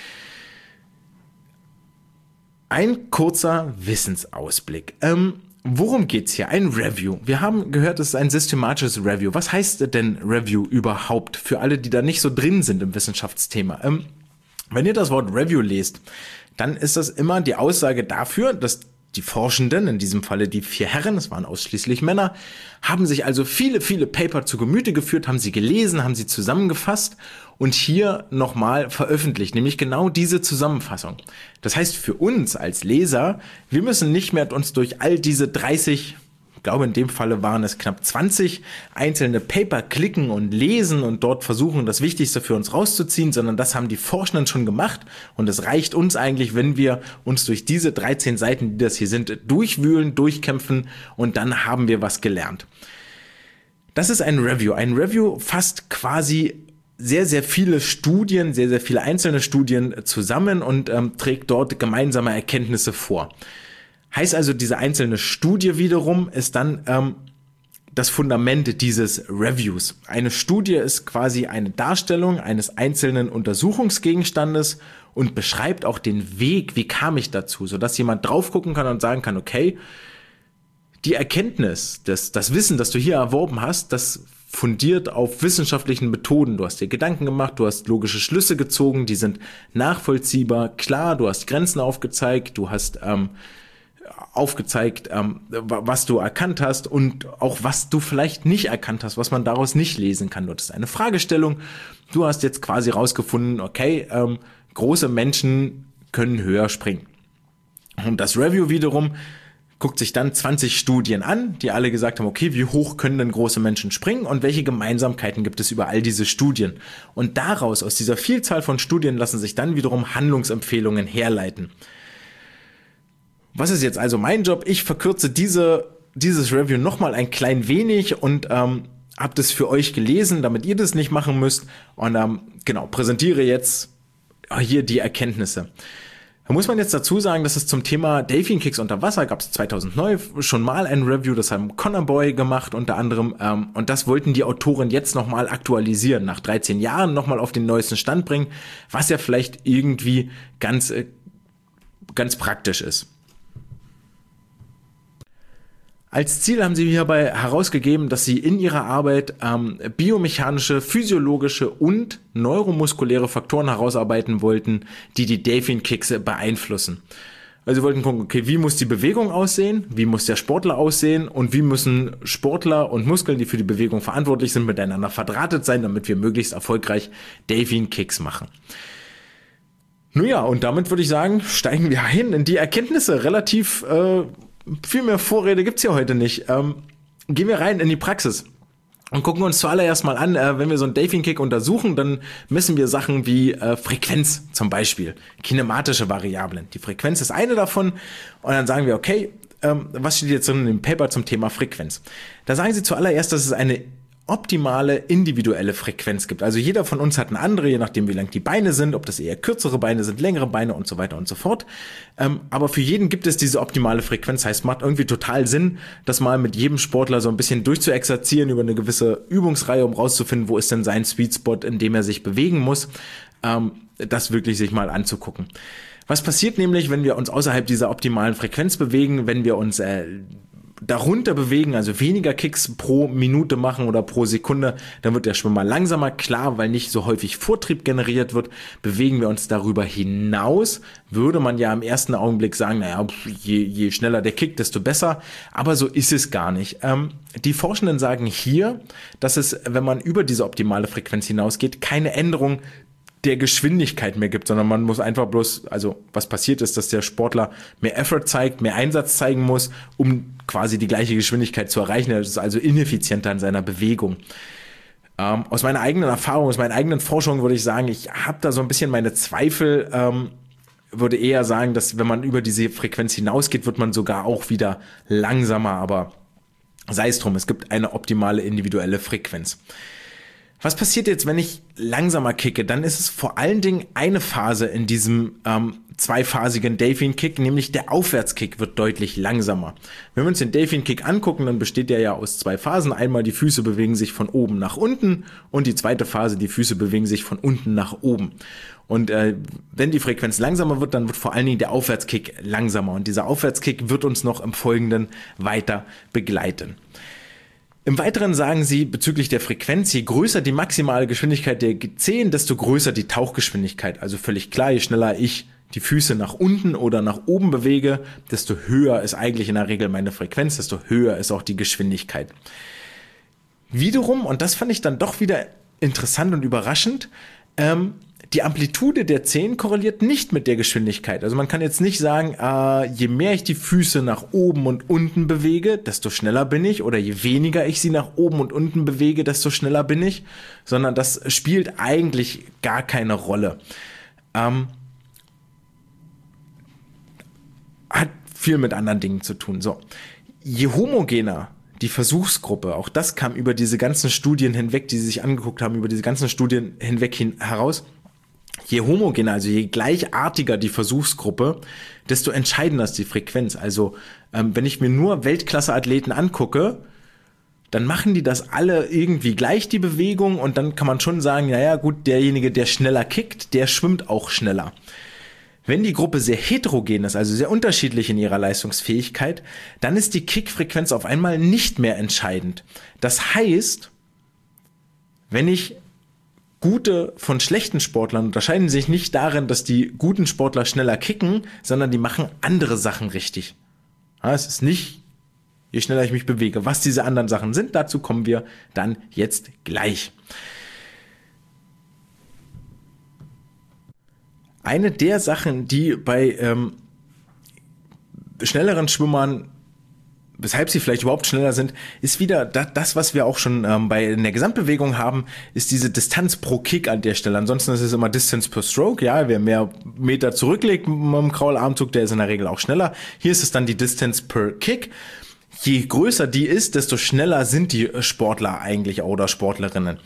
Ein kurzer Wissensausblick. Worum geht's hier? Ein Review. Wir haben gehört, es ist ein systematisches Review. Was heißt denn Review überhaupt? Für alle, die da nicht so drin sind im Wissenschaftsthema. Wenn ihr das Wort Review lest, dann ist das immer die Aussage dafür, dass die Forschenden, in diesem Falle die 4 Herren, es waren ausschließlich Männer, haben sich also viele Paper zu Gemüte geführt, haben sie gelesen, haben sie zusammengefasst und hier nochmal veröffentlicht, nämlich genau diese Zusammenfassung. Das heißt für uns als Leser, wir müssen nicht mehr uns durch all diese 30, ich glaube in dem Falle waren es knapp 20 einzelne Paper klicken und lesen und dort versuchen, das Wichtigste für uns rauszuziehen, sondern das haben die Forschenden schon gemacht und es reicht uns eigentlich, wenn wir uns durch diese 13 Seiten, die das hier sind, durchwühlen, durchkämpfen und dann haben wir was gelernt. Das ist ein Review. Ein Review fasst quasi sehr viele Studien, sehr viele einzelne Studien zusammen und trägt dort gemeinsame Erkenntnisse vor. Heißt also, diese einzelne Studie wiederum ist dann das Fundament dieses Reviews. Eine Studie ist quasi eine Darstellung eines einzelnen Untersuchungsgegenstandes und beschreibt auch den Weg, wie kam ich dazu, sodass jemand drauf gucken kann und sagen kann, okay, die Erkenntnis, das Wissen, das du hier erworben hast, das fundiert auf wissenschaftlichen Methoden. Du hast dir Gedanken gemacht, du hast logische Schlüsse gezogen, die sind nachvollziehbar, klar, du hast Grenzen aufgezeigt, du hast aufgezeigt, was du erkannt hast und auch was du vielleicht nicht erkannt hast, was man daraus nicht lesen kann. Das ist eine Fragestellung. Du hast jetzt quasi rausgefunden, okay, große Menschen können höher springen. Und das Review wiederum guckt sich dann 20 Studien an, die alle gesagt haben, okay, wie hoch können denn große Menschen springen und welche Gemeinsamkeiten gibt es über all diese Studien? Und daraus, aus dieser Vielzahl von Studien, lassen sich dann wiederum Handlungsempfehlungen herleiten. Was ist jetzt also mein Job? Ich verkürze dieses Review nochmal ein klein wenig und habe das für euch gelesen, damit ihr das nicht machen müsst und präsentiere jetzt hier die Erkenntnisse. Da muss man jetzt dazu sagen, dass es zum Thema Delfin Kicks unter Wasser gab es 2009 schon mal ein Review, das haben Connor Boy gemacht unter anderem und das wollten die Autoren jetzt nochmal aktualisieren, nach 13 Jahren nochmal auf den neuesten Stand bringen, was ja vielleicht irgendwie ganz praktisch ist. Als Ziel haben sie hierbei herausgegeben, dass sie in ihrer Arbeit biomechanische, physiologische und neuromuskuläre Faktoren herausarbeiten wollten, die die Delfin Kicks beeinflussen. Also sie wollten gucken, okay, wie muss die Bewegung aussehen, wie muss der Sportler aussehen und wie müssen Sportler und Muskeln, die für die Bewegung verantwortlich sind, miteinander verdrahtet sein, damit wir möglichst erfolgreich Delfin Kicks machen. Nun ja, und damit würde ich sagen, steigen wir hin in die Erkenntnisse. Relativ viel mehr Vorrede gibt's hier heute nicht. Gehen wir rein in die Praxis. Und gucken uns zuallererst mal an, wenn wir so einen Delfin-Kick untersuchen, dann messen wir Sachen wie Frequenz zum Beispiel, kinematische Variablen. Die Frequenz ist eine davon und dann sagen wir, okay, was steht jetzt drin in dem Paper zum Thema Frequenz? Da sagen sie zuallererst, dass es eine optimale individuelle Frequenz gibt. Also jeder von uns hat eine andere, je nachdem wie lang die Beine sind, ob das eher kürzere Beine sind, längere Beine und so weiter und so fort. Aber für jeden gibt es diese optimale Frequenz. Heißt, macht irgendwie total Sinn, das mal mit jedem Sportler so ein bisschen durchzuexerzieren über eine gewisse Übungsreihe, um rauszufinden, wo ist denn sein Sweet Spot, in dem er sich bewegen muss, das wirklich sich mal anzugucken. Was passiert nämlich, wenn wir uns außerhalb dieser optimalen Frequenz bewegen, wenn wir uns darunter bewegen, also weniger Kicks pro Minute machen oder pro Sekunde, dann wird der Schwimmer langsamer, klar, weil nicht so häufig Vortrieb generiert wird. Bewegen wir uns darüber hinaus, würde man ja im ersten Augenblick sagen, naja, je schneller der Kick, desto besser, aber so ist es gar nicht. Die Forschenden sagen hier, dass es, wenn man über diese optimale Frequenz hinausgeht, keine Änderung der Geschwindigkeit mehr gibt, sondern man muss einfach bloß, also was passiert ist, dass der Sportler mehr Effort zeigt, mehr Einsatz zeigen muss, um quasi die gleiche Geschwindigkeit zu erreichen. Er ist also ineffizienter in seiner Bewegung. Aus meiner eigenen Erfahrung, aus meinen eigenen Forschungen würde ich sagen, ich habe da so ein bisschen meine Zweifel, würde eher sagen, dass wenn man über diese Frequenz hinausgeht, wird man sogar auch wieder langsamer, aber sei es drum, es gibt eine optimale individuelle Frequenz. Was passiert jetzt, wenn ich langsamer kicke? Dann ist es vor allen Dingen eine Phase in diesem zweiphasigen Delfin-Kick, nämlich der Aufwärtskick wird deutlich langsamer. Wenn wir uns den Delfin-Kick angucken, dann besteht der ja aus zwei Phasen. Einmal die Füße bewegen sich von oben nach unten und die zweite Phase, die Füße bewegen sich von unten nach oben. Und wenn die Frequenz langsamer wird, dann wird vor allen Dingen der Aufwärtskick langsamer. Und dieser Aufwärtskick wird uns noch im Folgenden weiter begleiten. Im Weiteren sagen sie bezüglich der Frequenz, je größer die maximale Geschwindigkeit der Zehen, desto größer die Tauchgeschwindigkeit. Also völlig klar, je schneller ich die Füße nach unten oder nach oben bewege, desto höher ist eigentlich in der Regel meine Frequenz, desto höher ist auch die Geschwindigkeit. Wiederum, und das fand ich dann doch wieder interessant und überraschend, die Amplitude der Zehen korreliert nicht mit der Geschwindigkeit. Also man kann jetzt nicht sagen, je mehr ich die Füße nach oben und unten bewege, desto schneller bin ich, oder je weniger ich sie nach oben und unten bewege, desto schneller bin ich, sondern das spielt eigentlich gar keine Rolle. Hat viel mit anderen Dingen zu tun. So, je homogener die Versuchsgruppe, auch das kam über diese ganzen Studien hinweg, die sie sich angeguckt haben, über diese ganzen Studien hinweg heraus, je homogener, also je gleichartiger die Versuchsgruppe, desto entscheidender ist die Frequenz. Also wenn ich mir nur Weltklasse-Athleten angucke, dann machen die das alle irgendwie gleich, die Bewegung, und dann kann man schon sagen, naja gut, derjenige, der schneller kickt, der schwimmt auch schneller. Wenn die Gruppe sehr heterogen ist, also sehr unterschiedlich in ihrer Leistungsfähigkeit, dann ist die Kickfrequenz auf einmal nicht mehr entscheidend. Das heißt, wenn ich gute von schlechten Sportlern unterscheiden sich nicht darin, dass die guten Sportler schneller kicken, sondern die machen andere Sachen richtig. Ja, es ist nicht, je schneller ich mich bewege. Was diese anderen Sachen sind, dazu kommen wir dann jetzt gleich. Eine der Sachen, die bei schnelleren Schwimmern, weshalb sie vielleicht überhaupt schneller sind, ist wieder das, was wir auch schon in der Gesamtbewegung haben, ist diese Distanz pro Kick an der Stelle. Ansonsten ist es immer Distance per Stroke, ja, wer mehr Meter zurücklegt mit dem Kraularmzug, der ist in der Regel auch schneller. Hier ist es dann die Distance per Kick. Je größer die ist, desto schneller sind die Sportler eigentlich oder Sportlerinnen.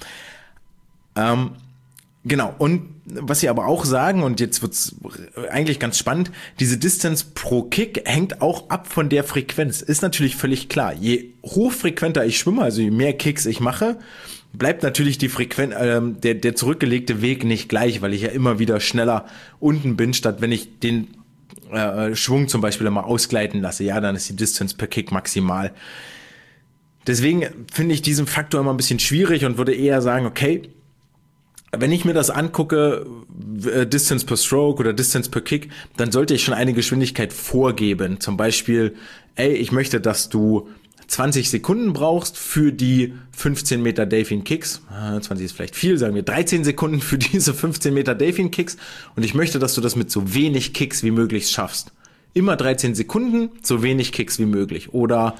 Genau, und was sie aber auch sagen, und jetzt wird's eigentlich ganz spannend, diese Distance pro Kick hängt auch ab von der Frequenz. Ist natürlich völlig klar, je hochfrequenter ich schwimme, also je mehr Kicks ich mache, bleibt natürlich die Frequenz, der zurückgelegte Weg nicht gleich, weil ich ja immer wieder schneller unten bin, statt wenn ich den Schwung zum Beispiel immer ausgleiten lasse, ja, dann ist die Distance per Kick maximal. Deswegen finde ich diesen Faktor immer ein bisschen schwierig und würde eher sagen, okay, wenn ich mir das angucke, Distance per Stroke oder Distance per Kick, dann sollte ich schon eine Geschwindigkeit vorgeben. Zum Beispiel, ich möchte, dass du 20 Sekunden brauchst für die 15 Meter Delfin Kicks. 20 ist vielleicht viel, sagen wir 13 Sekunden für diese 15 Meter Delfin Kicks. Und ich möchte, dass du das mit so wenig Kicks wie möglich schaffst. immer 13 Sekunden, so wenig Kicks wie möglich. Oder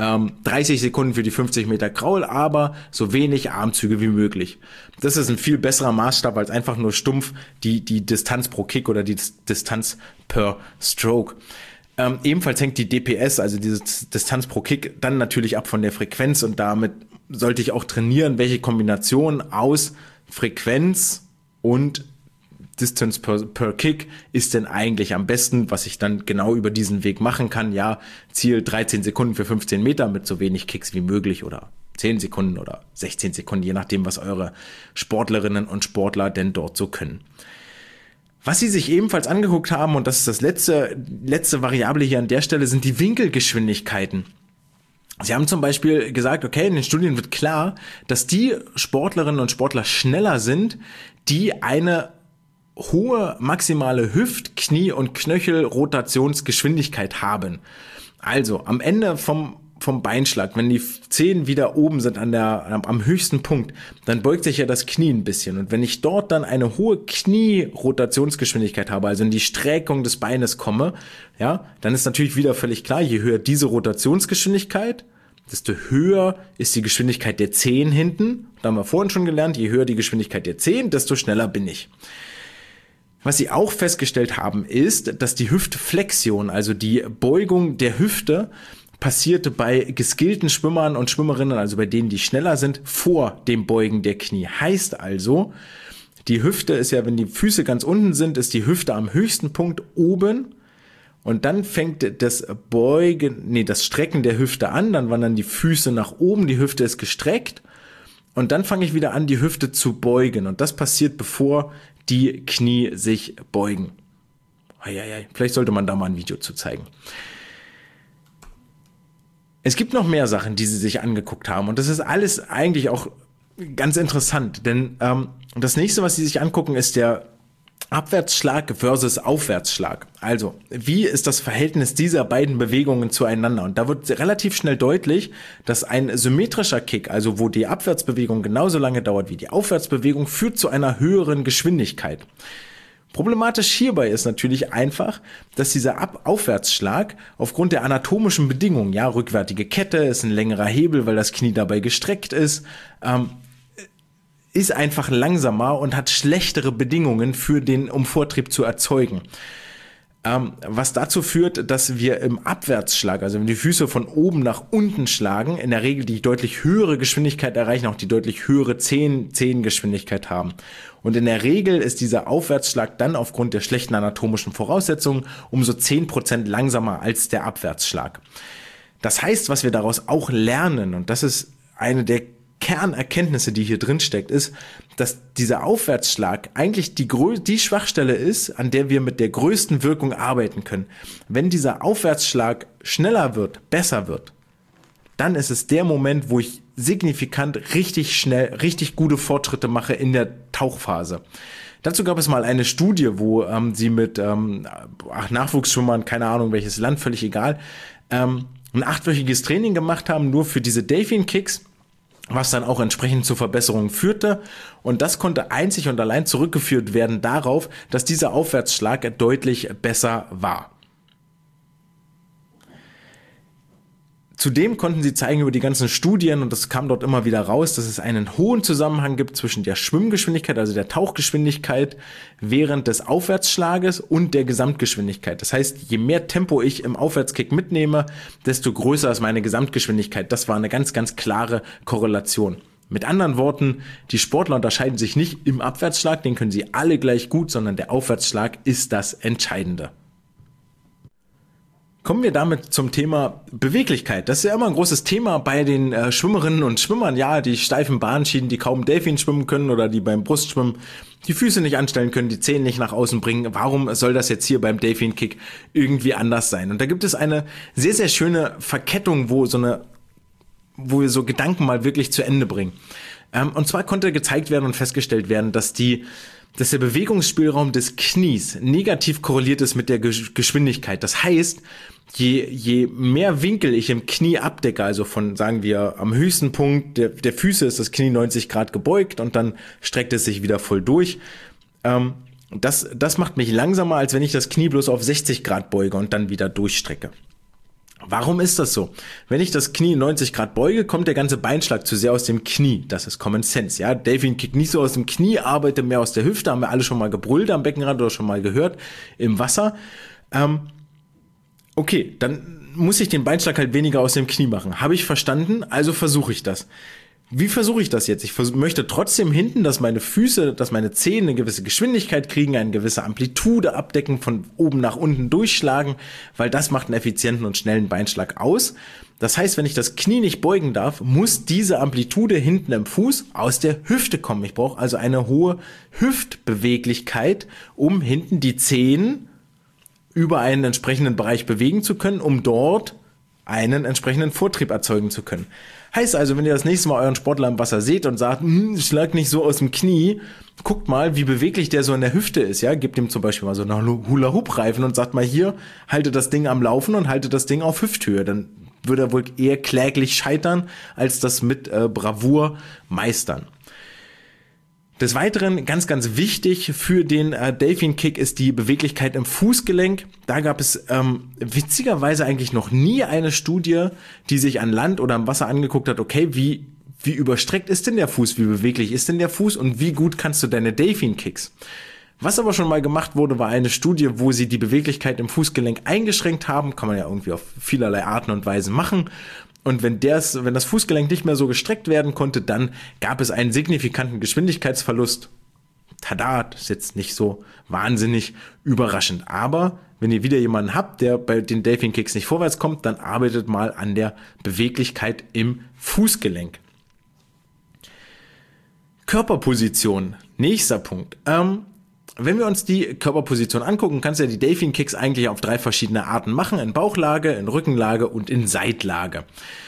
30 Sekunden für die 50 Meter Kraul, aber so wenig Armzüge wie möglich. Das ist ein viel besserer Maßstab als einfach nur stumpf die Distanz pro Kick oder die Distanz per Stroke. Ebenfalls hängt die DPS, also diese Distanz pro Kick, dann natürlich ab von der Frequenz und damit sollte ich auch trainieren, welche Kombination aus Frequenz und Distance per Kick ist denn eigentlich am besten, was ich dann genau über diesen Weg machen kann. Ja, Ziel 13 Sekunden für 15 Meter mit so wenig Kicks wie möglich oder 10 Sekunden oder 16 Sekunden, je nachdem, was eure Sportlerinnen und Sportler denn dort so können. Was sie sich ebenfalls angeguckt haben, und das ist das letzte Variable hier an der Stelle, sind die Winkelgeschwindigkeiten. Sie haben zum Beispiel gesagt, okay, in den Studien wird klar, dass die Sportlerinnen und Sportler schneller sind, die eine hohe maximale Hüft-, Knie- und Knöchel-Rotationsgeschwindigkeit haben. Also am Ende vom Beinschlag, wenn die Zehen wieder oben sind am höchsten Punkt, dann beugt sich ja das Knie ein bisschen. Und wenn ich dort dann eine hohe Knie-Rotationsgeschwindigkeit habe, also in die Streckung des Beines komme, ja, dann ist natürlich wieder völlig klar, je höher diese Rotationsgeschwindigkeit, desto höher ist die Geschwindigkeit der Zehen hinten. Da haben wir vorhin schon gelernt, je höher die Geschwindigkeit der Zehen, desto schneller bin ich. Was sie auch festgestellt haben, ist, dass die Hüftflexion, also die Beugung der Hüfte, passierte bei geskillten Schwimmern und Schwimmerinnen, also bei denen, die schneller sind, vor dem Beugen der Knie. Heißt also, die Hüfte ist ja, wenn die Füße ganz unten sind, ist die Hüfte am höchsten Punkt oben und dann fängt das Strecken der Hüfte an, dann wandern die Füße nach oben, die Hüfte ist gestreckt und dann fange ich wieder an, die Hüfte zu beugen und das passiert, bevor die Knie sich beugen. Vielleicht sollte man da mal ein Video zu zeigen. Es gibt noch mehr Sachen, die sie sich angeguckt haben und das ist alles eigentlich auch ganz interessant, denn das nächste, was sie sich angucken, ist der Abwärtsschlag versus Aufwärtsschlag. Also, wie ist das Verhältnis dieser beiden Bewegungen zueinander? Und da wird relativ schnell deutlich, dass ein symmetrischer Kick, also wo die Abwärtsbewegung genauso lange dauert wie die Aufwärtsbewegung, führt zu einer höheren Geschwindigkeit. Problematisch hierbei ist natürlich einfach, dass dieser Aufwärtsschlag aufgrund der anatomischen Bedingungen, ja, rückwärtige Kette ist ein längerer Hebel, weil das Knie dabei gestreckt ist einfach langsamer und hat schlechtere Bedingungen für den Vortrieb zu erzeugen. Was dazu führt, dass wir im Abwärtsschlag, also wenn die Füße von oben nach unten schlagen, in der Regel die deutlich höhere Geschwindigkeit erreichen, auch die deutlich höhere Zehengeschwindigkeit haben. Und in der Regel ist dieser Aufwärtsschlag dann aufgrund der schlechten anatomischen Voraussetzungen um so 10% langsamer als der Abwärtsschlag. Das heißt, was wir daraus auch lernen, und das ist eine der Kernerkenntnisse, die hier drin steckt, ist, dass dieser Aufwärtsschlag eigentlich die Schwachstelle ist, an der wir mit der größten Wirkung arbeiten können. Wenn dieser Aufwärtsschlag schneller wird, besser wird, dann ist es der Moment, wo ich signifikant richtig schnell, richtig gute Fortschritte mache in der Tauchphase. Dazu gab es mal eine Studie, wo sie mit Nachwuchsschwimmern, keine Ahnung welches Land, völlig egal, ein 8-wöchiges Training gemacht haben, nur für diese Delfin-Kicks, was dann auch entsprechend zu Verbesserungen führte. Und das konnte einzig und allein zurückgeführt werden darauf, dass dieser Aufwärtsschlag deutlich besser war. Zudem konnten sie zeigen über die ganzen Studien, und das kam dort immer wieder raus, dass es einen hohen Zusammenhang gibt zwischen der Schwimmgeschwindigkeit, also der Tauchgeschwindigkeit, während des Aufwärtsschlages und der Gesamtgeschwindigkeit. Das heißt, je mehr Tempo ich im Aufwärtskick mitnehme, desto größer ist meine Gesamtgeschwindigkeit. Das war eine ganz, ganz klare Korrelation. Mit anderen Worten, die Sportler unterscheiden sich nicht im Abwärtsschlag, den können sie alle gleich gut, sondern der Aufwärtsschlag ist das Entscheidende. Kommen wir damit zum Thema Beweglichkeit. Das ist ja immer ein großes Thema bei den Schwimmerinnen und Schwimmern. Ja, die steifen Bahnschienen, die kaum Delfin schwimmen können oder die beim Brustschwimmen die Füße nicht anstellen können, die Zehen nicht nach außen bringen. Warum soll das jetzt hier beim Delfin-Kick irgendwie anders sein? Und da gibt es eine sehr, sehr schöne Verkettung, wo wir so Gedanken mal wirklich zu Ende bringen. Und zwar konnte gezeigt werden und festgestellt werden, dass der Bewegungsspielraum des Knies negativ korreliert ist mit der Geschwindigkeit. Das heißt, je mehr Winkel ich im Knie abdecke, also von, sagen wir, am höchsten Punkt der Füße ist das Knie 90 Grad gebeugt und dann streckt es sich wieder voll durch. Das macht mich langsamer, als wenn ich das Knie bloß auf 60 Grad beuge und dann wieder durchstrecke. Warum ist das so? Wenn ich das Knie 90 Grad beuge, kommt der ganze Beinschlag zu sehr aus dem Knie. Das ist Common Sense, ja. Delfin kickt nicht so aus dem Knie, arbeitet mehr aus der Hüfte, haben wir alle schon mal gebrüllt am Beckenrand oder schon mal gehört im Wasser. Okay, dann muss ich den Beinschlag halt weniger aus dem Knie machen. Habe ich verstanden, also versuche ich das. Wie versuche ich das jetzt? Ich möchte trotzdem hinten, dass meine Füße, dass meine Zehen eine gewisse Geschwindigkeit kriegen, eine gewisse Amplitude abdecken, von oben nach unten durchschlagen, weil das macht einen effizienten und schnellen Beinschlag aus. Das heißt, wenn ich das Knie nicht beugen darf, muss diese Amplitude hinten im Fuß aus der Hüfte kommen. Ich brauche also eine hohe Hüftbeweglichkeit, um hinten die Zehen über einen entsprechenden Bereich bewegen zu können, um dort einen entsprechenden Vortrieb erzeugen zu können. Heißt also, wenn ihr das nächste Mal euren Sportler im Wasser seht und sagt, schlag nicht so aus dem Knie, guckt mal, wie beweglich der so in der Hüfte ist, ja, gebt ihm zum Beispiel mal so einen Hula-Hoop-Reifen und sagt mal hier, halte das Ding am Laufen und halte das Ding auf Hüfthöhe, dann würde er wohl eher kläglich scheitern, als das mit Bravour meistern. Des Weiteren, ganz, ganz wichtig für den Delfin Kick ist die Beweglichkeit im Fußgelenk. Da gab es witzigerweise eigentlich noch nie eine Studie, die sich an Land oder am Wasser angeguckt hat, okay, wie überstreckt ist denn der Fuß, wie beweglich ist denn der Fuß und wie gut kannst du deine Delfin Kicks? Was aber schon mal gemacht wurde, war eine Studie, wo sie die Beweglichkeit im Fußgelenk eingeschränkt haben. Kann man ja irgendwie auf vielerlei Arten und Weisen machen. Und wenn das Fußgelenk nicht mehr so gestreckt werden konnte, dann gab es einen signifikanten Geschwindigkeitsverlust. Tada, das ist jetzt nicht so wahnsinnig überraschend. Aber wenn ihr wieder jemanden habt, der bei den Delfin Kicks nicht vorwärts kommt, dann arbeitet mal an der Beweglichkeit im Fußgelenk. Körperposition, nächster Punkt. Wenn wir uns die Körperposition angucken, kannst du ja die Delfin Kicks eigentlich auf 3 verschiedene Arten machen. In Bauchlage, in Rückenlage und in Seitlage.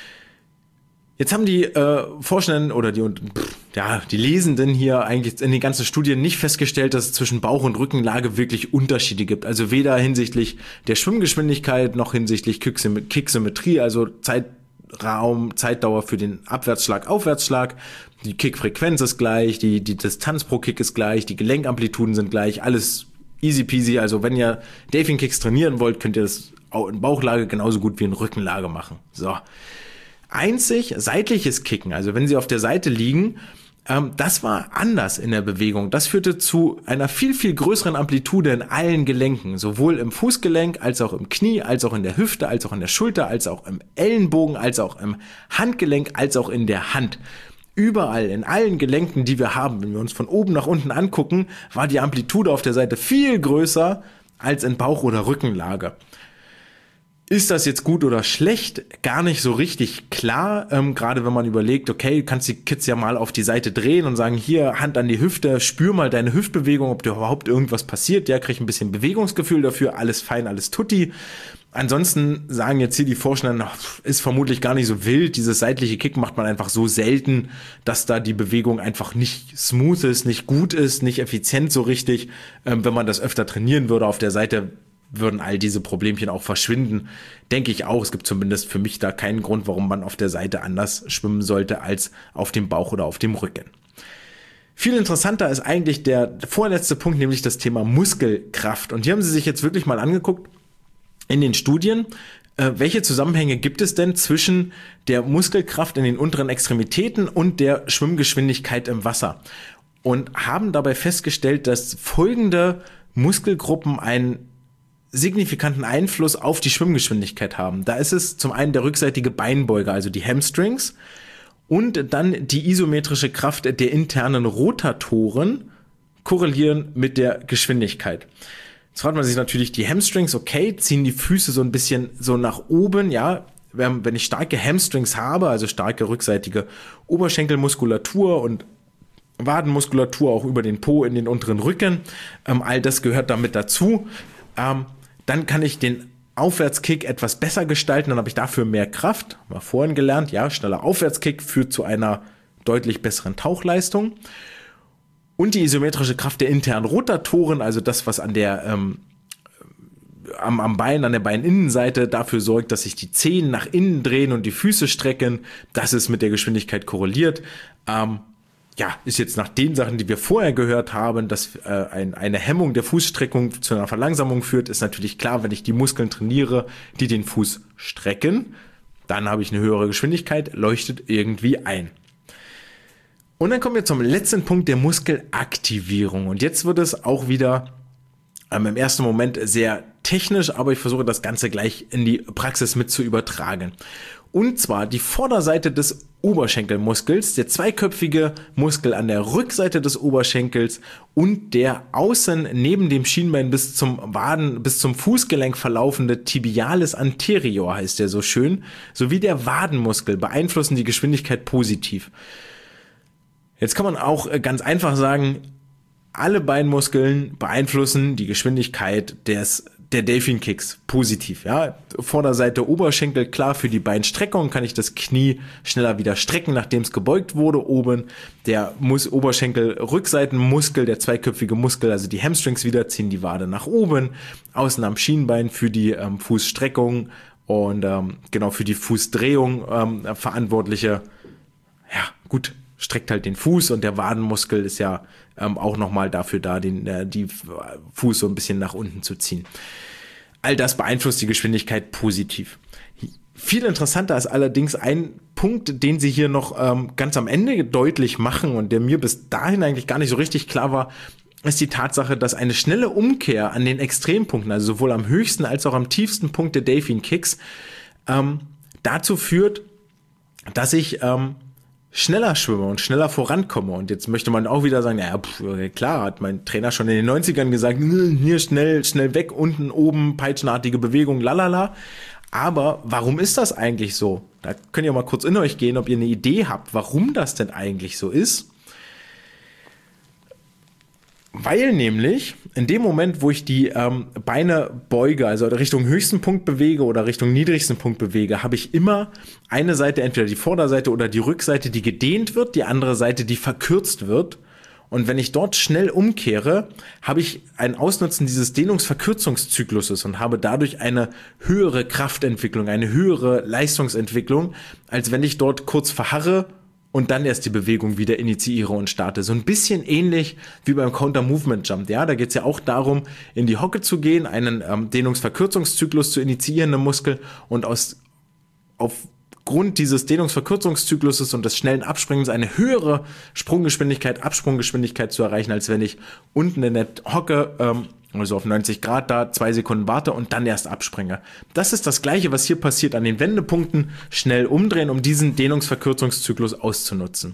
Jetzt haben die Forschenden oder die Lesenden hier eigentlich in den ganzen Studien nicht festgestellt, dass es zwischen Bauch- und Rückenlage wirklich Unterschiede gibt. Also weder hinsichtlich der Schwimmgeschwindigkeit noch hinsichtlich Kicksymmetrie, also Zeitdauer für den Abwärtsschlag, Aufwärtsschlag. Die Kickfrequenz ist gleich, die Distanz pro Kick ist gleich, die Gelenkamplituden sind gleich, alles easy peasy. Also wenn ihr Delfin Kicks trainieren wollt, könnt ihr das auch in Bauchlage genauso gut wie in Rückenlage machen. So. Einzig seitliches Kicken, also wenn sie auf der Seite liegen, das war anders in der Bewegung. Das führte zu einer viel, viel größeren Amplitude in allen Gelenken, sowohl im Fußgelenk, als auch im Knie, als auch in der Hüfte, als auch in der Schulter, als auch im Ellenbogen, als auch im Handgelenk, als auch in der Hand. Überall, in allen Gelenken, die wir haben, wenn wir uns von oben nach unten angucken, war die Amplitude auf der Seite viel größer als in Bauch- oder Rückenlage. Ist das jetzt gut oder schlecht? Gar nicht so richtig klar, gerade wenn man überlegt, okay, du kannst die Kids ja mal auf die Seite drehen und sagen, hier, Hand an die Hüfte, spür mal deine Hüftbewegung, ob dir überhaupt irgendwas passiert, ja, krieg ein bisschen Bewegungsgefühl dafür, alles fein, alles tutti. Ansonsten sagen jetzt hier die Forschenden, ist vermutlich gar nicht so wild, dieses seitliche Kick macht man einfach so selten, dass da die Bewegung einfach nicht smooth ist, nicht gut ist, nicht effizient so richtig. Wenn man das öfter trainieren würde auf der Seite, würden all diese Problemchen auch verschwinden. Denke ich auch. Es gibt zumindest für mich da keinen Grund, warum man auf der Seite anders schwimmen sollte als auf dem Bauch oder auf dem Rücken. Viel interessanter ist eigentlich der vorletzte Punkt, nämlich das Thema Muskelkraft. Und hier haben sie sich jetzt wirklich mal angeguckt in den Studien, welche Zusammenhänge gibt es denn zwischen der Muskelkraft in den unteren Extremitäten und der Schwimmgeschwindigkeit im Wasser? Und haben dabei festgestellt, dass folgende Muskelgruppen einen signifikanten Einfluss auf die Schwimmgeschwindigkeit haben. Da ist es zum einen der rückseitige Beinbeuger, also die Hamstrings, und dann die isometrische Kraft der internen Rotatoren korrelieren mit der Geschwindigkeit. Jetzt fragt man sich natürlich, die Hamstrings, okay, ziehen die Füße so ein bisschen so nach oben, ja. Wenn ich starke Hamstrings habe, also starke rückseitige Oberschenkelmuskulatur und Wadenmuskulatur auch über den Po in den unteren Rücken, all das gehört damit dazu. Dann kann ich den Aufwärtskick etwas besser gestalten, dann habe ich dafür mehr Kraft. Haben wir vorhin gelernt, ja, schneller Aufwärtskick führt zu einer deutlich besseren Tauchleistung. Und die isometrische Kraft der internen Rotatoren, also das, was an der am Bein, an der Beininnenseite dafür sorgt, dass sich die Zehen nach innen drehen und die Füße strecken, das ist mit der Geschwindigkeit korreliert. ja, ist jetzt nach den Sachen, die wir vorher gehört haben, dass eine Hemmung der Fußstreckung zu einer Verlangsamung führt, ist natürlich klar, wenn ich die Muskeln trainiere, die den Fuß strecken, dann habe ich eine höhere Geschwindigkeit, leuchtet irgendwie ein. Und dann kommen wir zum letzten Punkt der Muskelaktivierung. Und jetzt wird es auch wieder im ersten Moment sehr technisch, aber ich versuche das Ganze gleich in die Praxis mit zu übertragen. Und zwar die Vorderseite des Oberschenkelmuskels, der zweiköpfige Muskel an der Rückseite des Oberschenkels und der außen neben dem Schienbein bis zum Fußgelenk verlaufende Tibialis anterior heißt der so schön, sowie der Wadenmuskel beeinflussen die Geschwindigkeit positiv. Jetzt kann man auch ganz einfach sagen, alle Beinmuskeln beeinflussen die Geschwindigkeit der Delfin Kicks positiv. Ja, Vorderseite Oberschenkel, klar, für die Beinstreckung kann ich das Knie schneller wieder strecken, nachdem es gebeugt wurde. Oben der Oberschenkel Rückseitenmuskel, der zweiköpfige Muskel, also die Hamstrings wieder, ziehen die Wade nach oben. Außen am Schienbein für die Fußstreckung und genau für die Fußdrehung verantwortliche. Ja, gut, streckt halt den Fuß und der Wadenmuskel ist ja auch nochmal dafür da, die Fuß so ein bisschen nach unten zu ziehen. All das beeinflusst die Geschwindigkeit positiv. Viel interessanter ist allerdings ein Punkt, den sie hier noch ganz am Ende deutlich machen und der mir bis dahin eigentlich gar nicht so richtig klar war, ist die Tatsache, dass eine schnelle Umkehr an den Extrempunkten, also sowohl am höchsten als auch am tiefsten Punkt der Delfin Kicks, dazu führt, dass ich schneller schwimme und schneller vorankomme. Und jetzt möchte man auch wieder sagen, naja, klar, hat mein Trainer schon in den 90ern gesagt, hier schnell weg, unten, oben, peitschenartige Bewegung, lalala. Aber warum ist das eigentlich so? Da könnt ihr mal kurz in euch gehen, ob ihr eine Idee habt, warum das denn eigentlich so ist. Weil nämlich in dem Moment, wo ich die Beine beuge, also Richtung höchsten Punkt bewege oder Richtung niedrigsten Punkt bewege, habe ich immer eine Seite, entweder die Vorderseite oder die Rückseite, die gedehnt wird, die andere Seite, die verkürzt wird. Und wenn ich dort schnell umkehre, habe ich ein Ausnutzen dieses Dehnungsverkürzungszykluses und habe dadurch eine höhere Kraftentwicklung, eine höhere Leistungsentwicklung, als wenn ich dort kurz verharre und dann erst die Bewegung wieder initiiere und starte. So ein bisschen ähnlich wie beim Counter-Movement-Jump. Ja, da geht es ja auch darum, in die Hocke zu gehen, einen Dehnungsverkürzungszyklus zu initiieren im Muskel und aufgrund dieses Dehnungsverkürzungszykluses und des schnellen Abspringens eine höhere Absprunggeschwindigkeit zu erreichen, als wenn ich unten in der Hocke also auf 90 Grad da 2 Sekunden warte und dann erst abspringe. Das ist das Gleiche, was hier passiert an den Wendepunkten. Schnell umdrehen, um diesen Dehnungsverkürzungszyklus auszunutzen.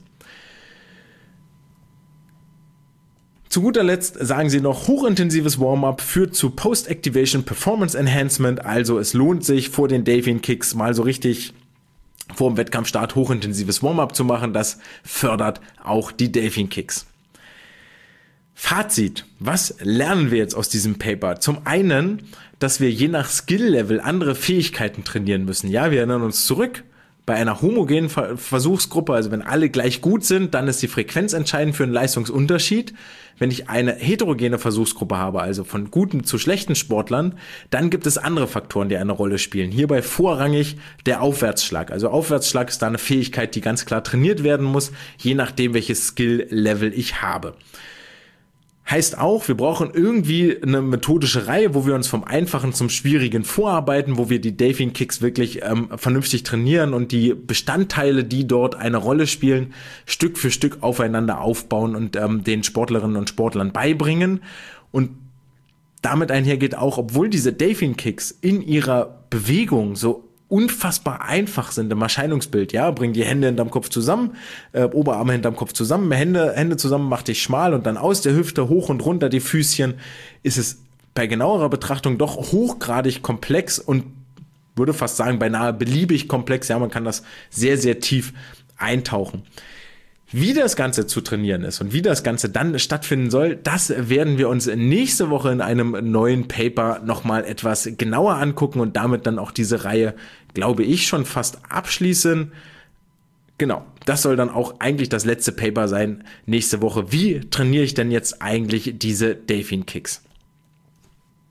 Zu guter Letzt sagen sie noch, hochintensives Warm-up führt zu Post-Activation Performance Enhancement. Also es lohnt sich vor den Delfin Kicks mal so richtig vor dem Wettkampfstart hochintensives Warm-up zu machen. Das fördert auch die Delfin Kicks. Fazit, was lernen wir jetzt aus diesem Paper? Zum einen, dass wir je nach Skill-Level andere Fähigkeiten trainieren müssen. Ja, wir erinnern uns zurück, bei einer homogenen Versuchsgruppe, also wenn alle gleich gut sind, dann ist die Frequenz entscheidend für einen Leistungsunterschied. Wenn ich eine heterogene Versuchsgruppe habe, also von guten zu schlechten Sportlern, dann gibt es andere Faktoren, die eine Rolle spielen. Hierbei vorrangig der Aufwärtsschlag. Also Aufwärtsschlag ist da eine Fähigkeit, die ganz klar trainiert werden muss, je nachdem, welches Skill-Level ich habe. Heißt auch, wir brauchen irgendwie eine methodische Reihe, wo wir uns vom Einfachen zum Schwierigen vorarbeiten, wo wir die Delfin Kicks wirklich vernünftig trainieren und die Bestandteile, die dort eine Rolle spielen, Stück für Stück aufeinander aufbauen und den Sportlerinnen und Sportlern beibringen. Und damit einhergeht auch, obwohl diese Delfin Kicks in ihrer Bewegung so unfassbar einfach sind im Erscheinungsbild, ja, bring die Hände hinterm Kopf zusammen, Oberarme hinterm Kopf zusammen, Hände zusammen, mach dich schmal und dann aus der Hüfte hoch und runter die Füßchen, ist es bei genauerer Betrachtung doch hochgradig komplex und würde fast sagen, beinahe beliebig komplex, ja, man kann das sehr, sehr tief eintauchen. Wie das Ganze zu trainieren ist und wie das Ganze dann stattfinden soll, das werden wir uns nächste Woche in einem neuen Paper nochmal etwas genauer angucken und damit dann auch diese Reihe, glaube ich, schon fast abschließen. Genau, das soll dann auch eigentlich das letzte Paper sein nächste Woche. Wie trainiere ich denn jetzt eigentlich diese Delfin Kicks?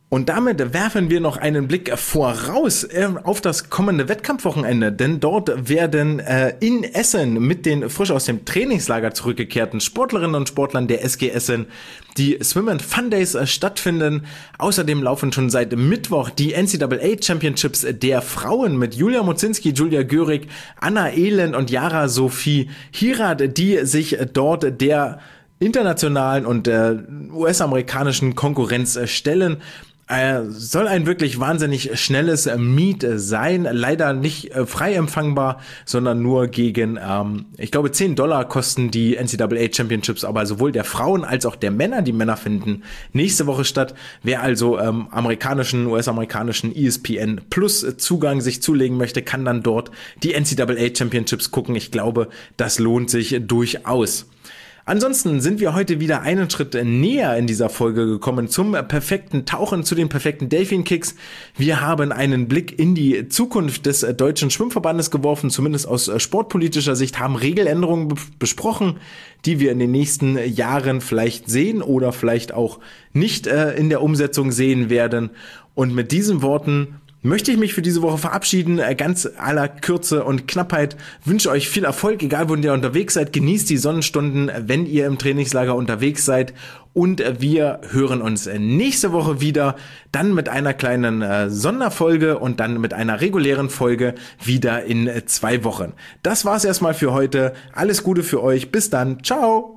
Und damit werfen wir noch einen Blick voraus auf das kommende Wettkampfwochenende, denn dort werden in Essen mit den frisch aus dem Trainingslager zurückgekehrten Sportlerinnen und Sportlern der SG Essen die Swim and Fun Days stattfinden. Außerdem laufen schon seit Mittwoch die NCAA Championships der Frauen mit Julia Mozinski, Julia Görig, Anna Elend und Yara Sophie Hirat, die sich dort der internationalen und US-amerikanischen Konkurrenz stellen. Soll ein wirklich wahnsinnig schnelles Meet sein, leider nicht frei empfangbar, sondern nur gegen, ich glaube $10 kosten die NCAA Championships, aber sowohl der Frauen als auch der Männer, die Männer finden nächste Woche statt. Wer also US-amerikanischen ESPN Plus Zugang sich zulegen möchte, kann dann dort die NCAA Championships gucken. Ich glaube, das lohnt sich durchaus. Ansonsten sind wir heute wieder einen Schritt näher in dieser Folge gekommen zum perfekten Tauchen, zu den perfekten Delfin-Kicks. Wir haben einen Blick in die Zukunft des Deutschen Schwimmverbandes geworfen, zumindest aus sportpolitischer Sicht, haben Regeländerungen besprochen, die wir in den nächsten Jahren vielleicht sehen oder vielleicht auch nicht in der Umsetzung sehen werden. Und mit diesen Worten möchte ich mich für diese Woche verabschieden, ganz aller Kürze und Knappheit. Wünsche euch viel Erfolg, egal wo ihr unterwegs seid. Genießt die Sonnenstunden, wenn ihr im Trainingslager unterwegs seid. Und wir hören uns nächste Woche wieder, dann mit einer kleinen Sonderfolge und dann mit einer regulären Folge wieder in 2 Wochen. Das war's erstmal für heute. Alles Gute für euch. Bis dann. Ciao.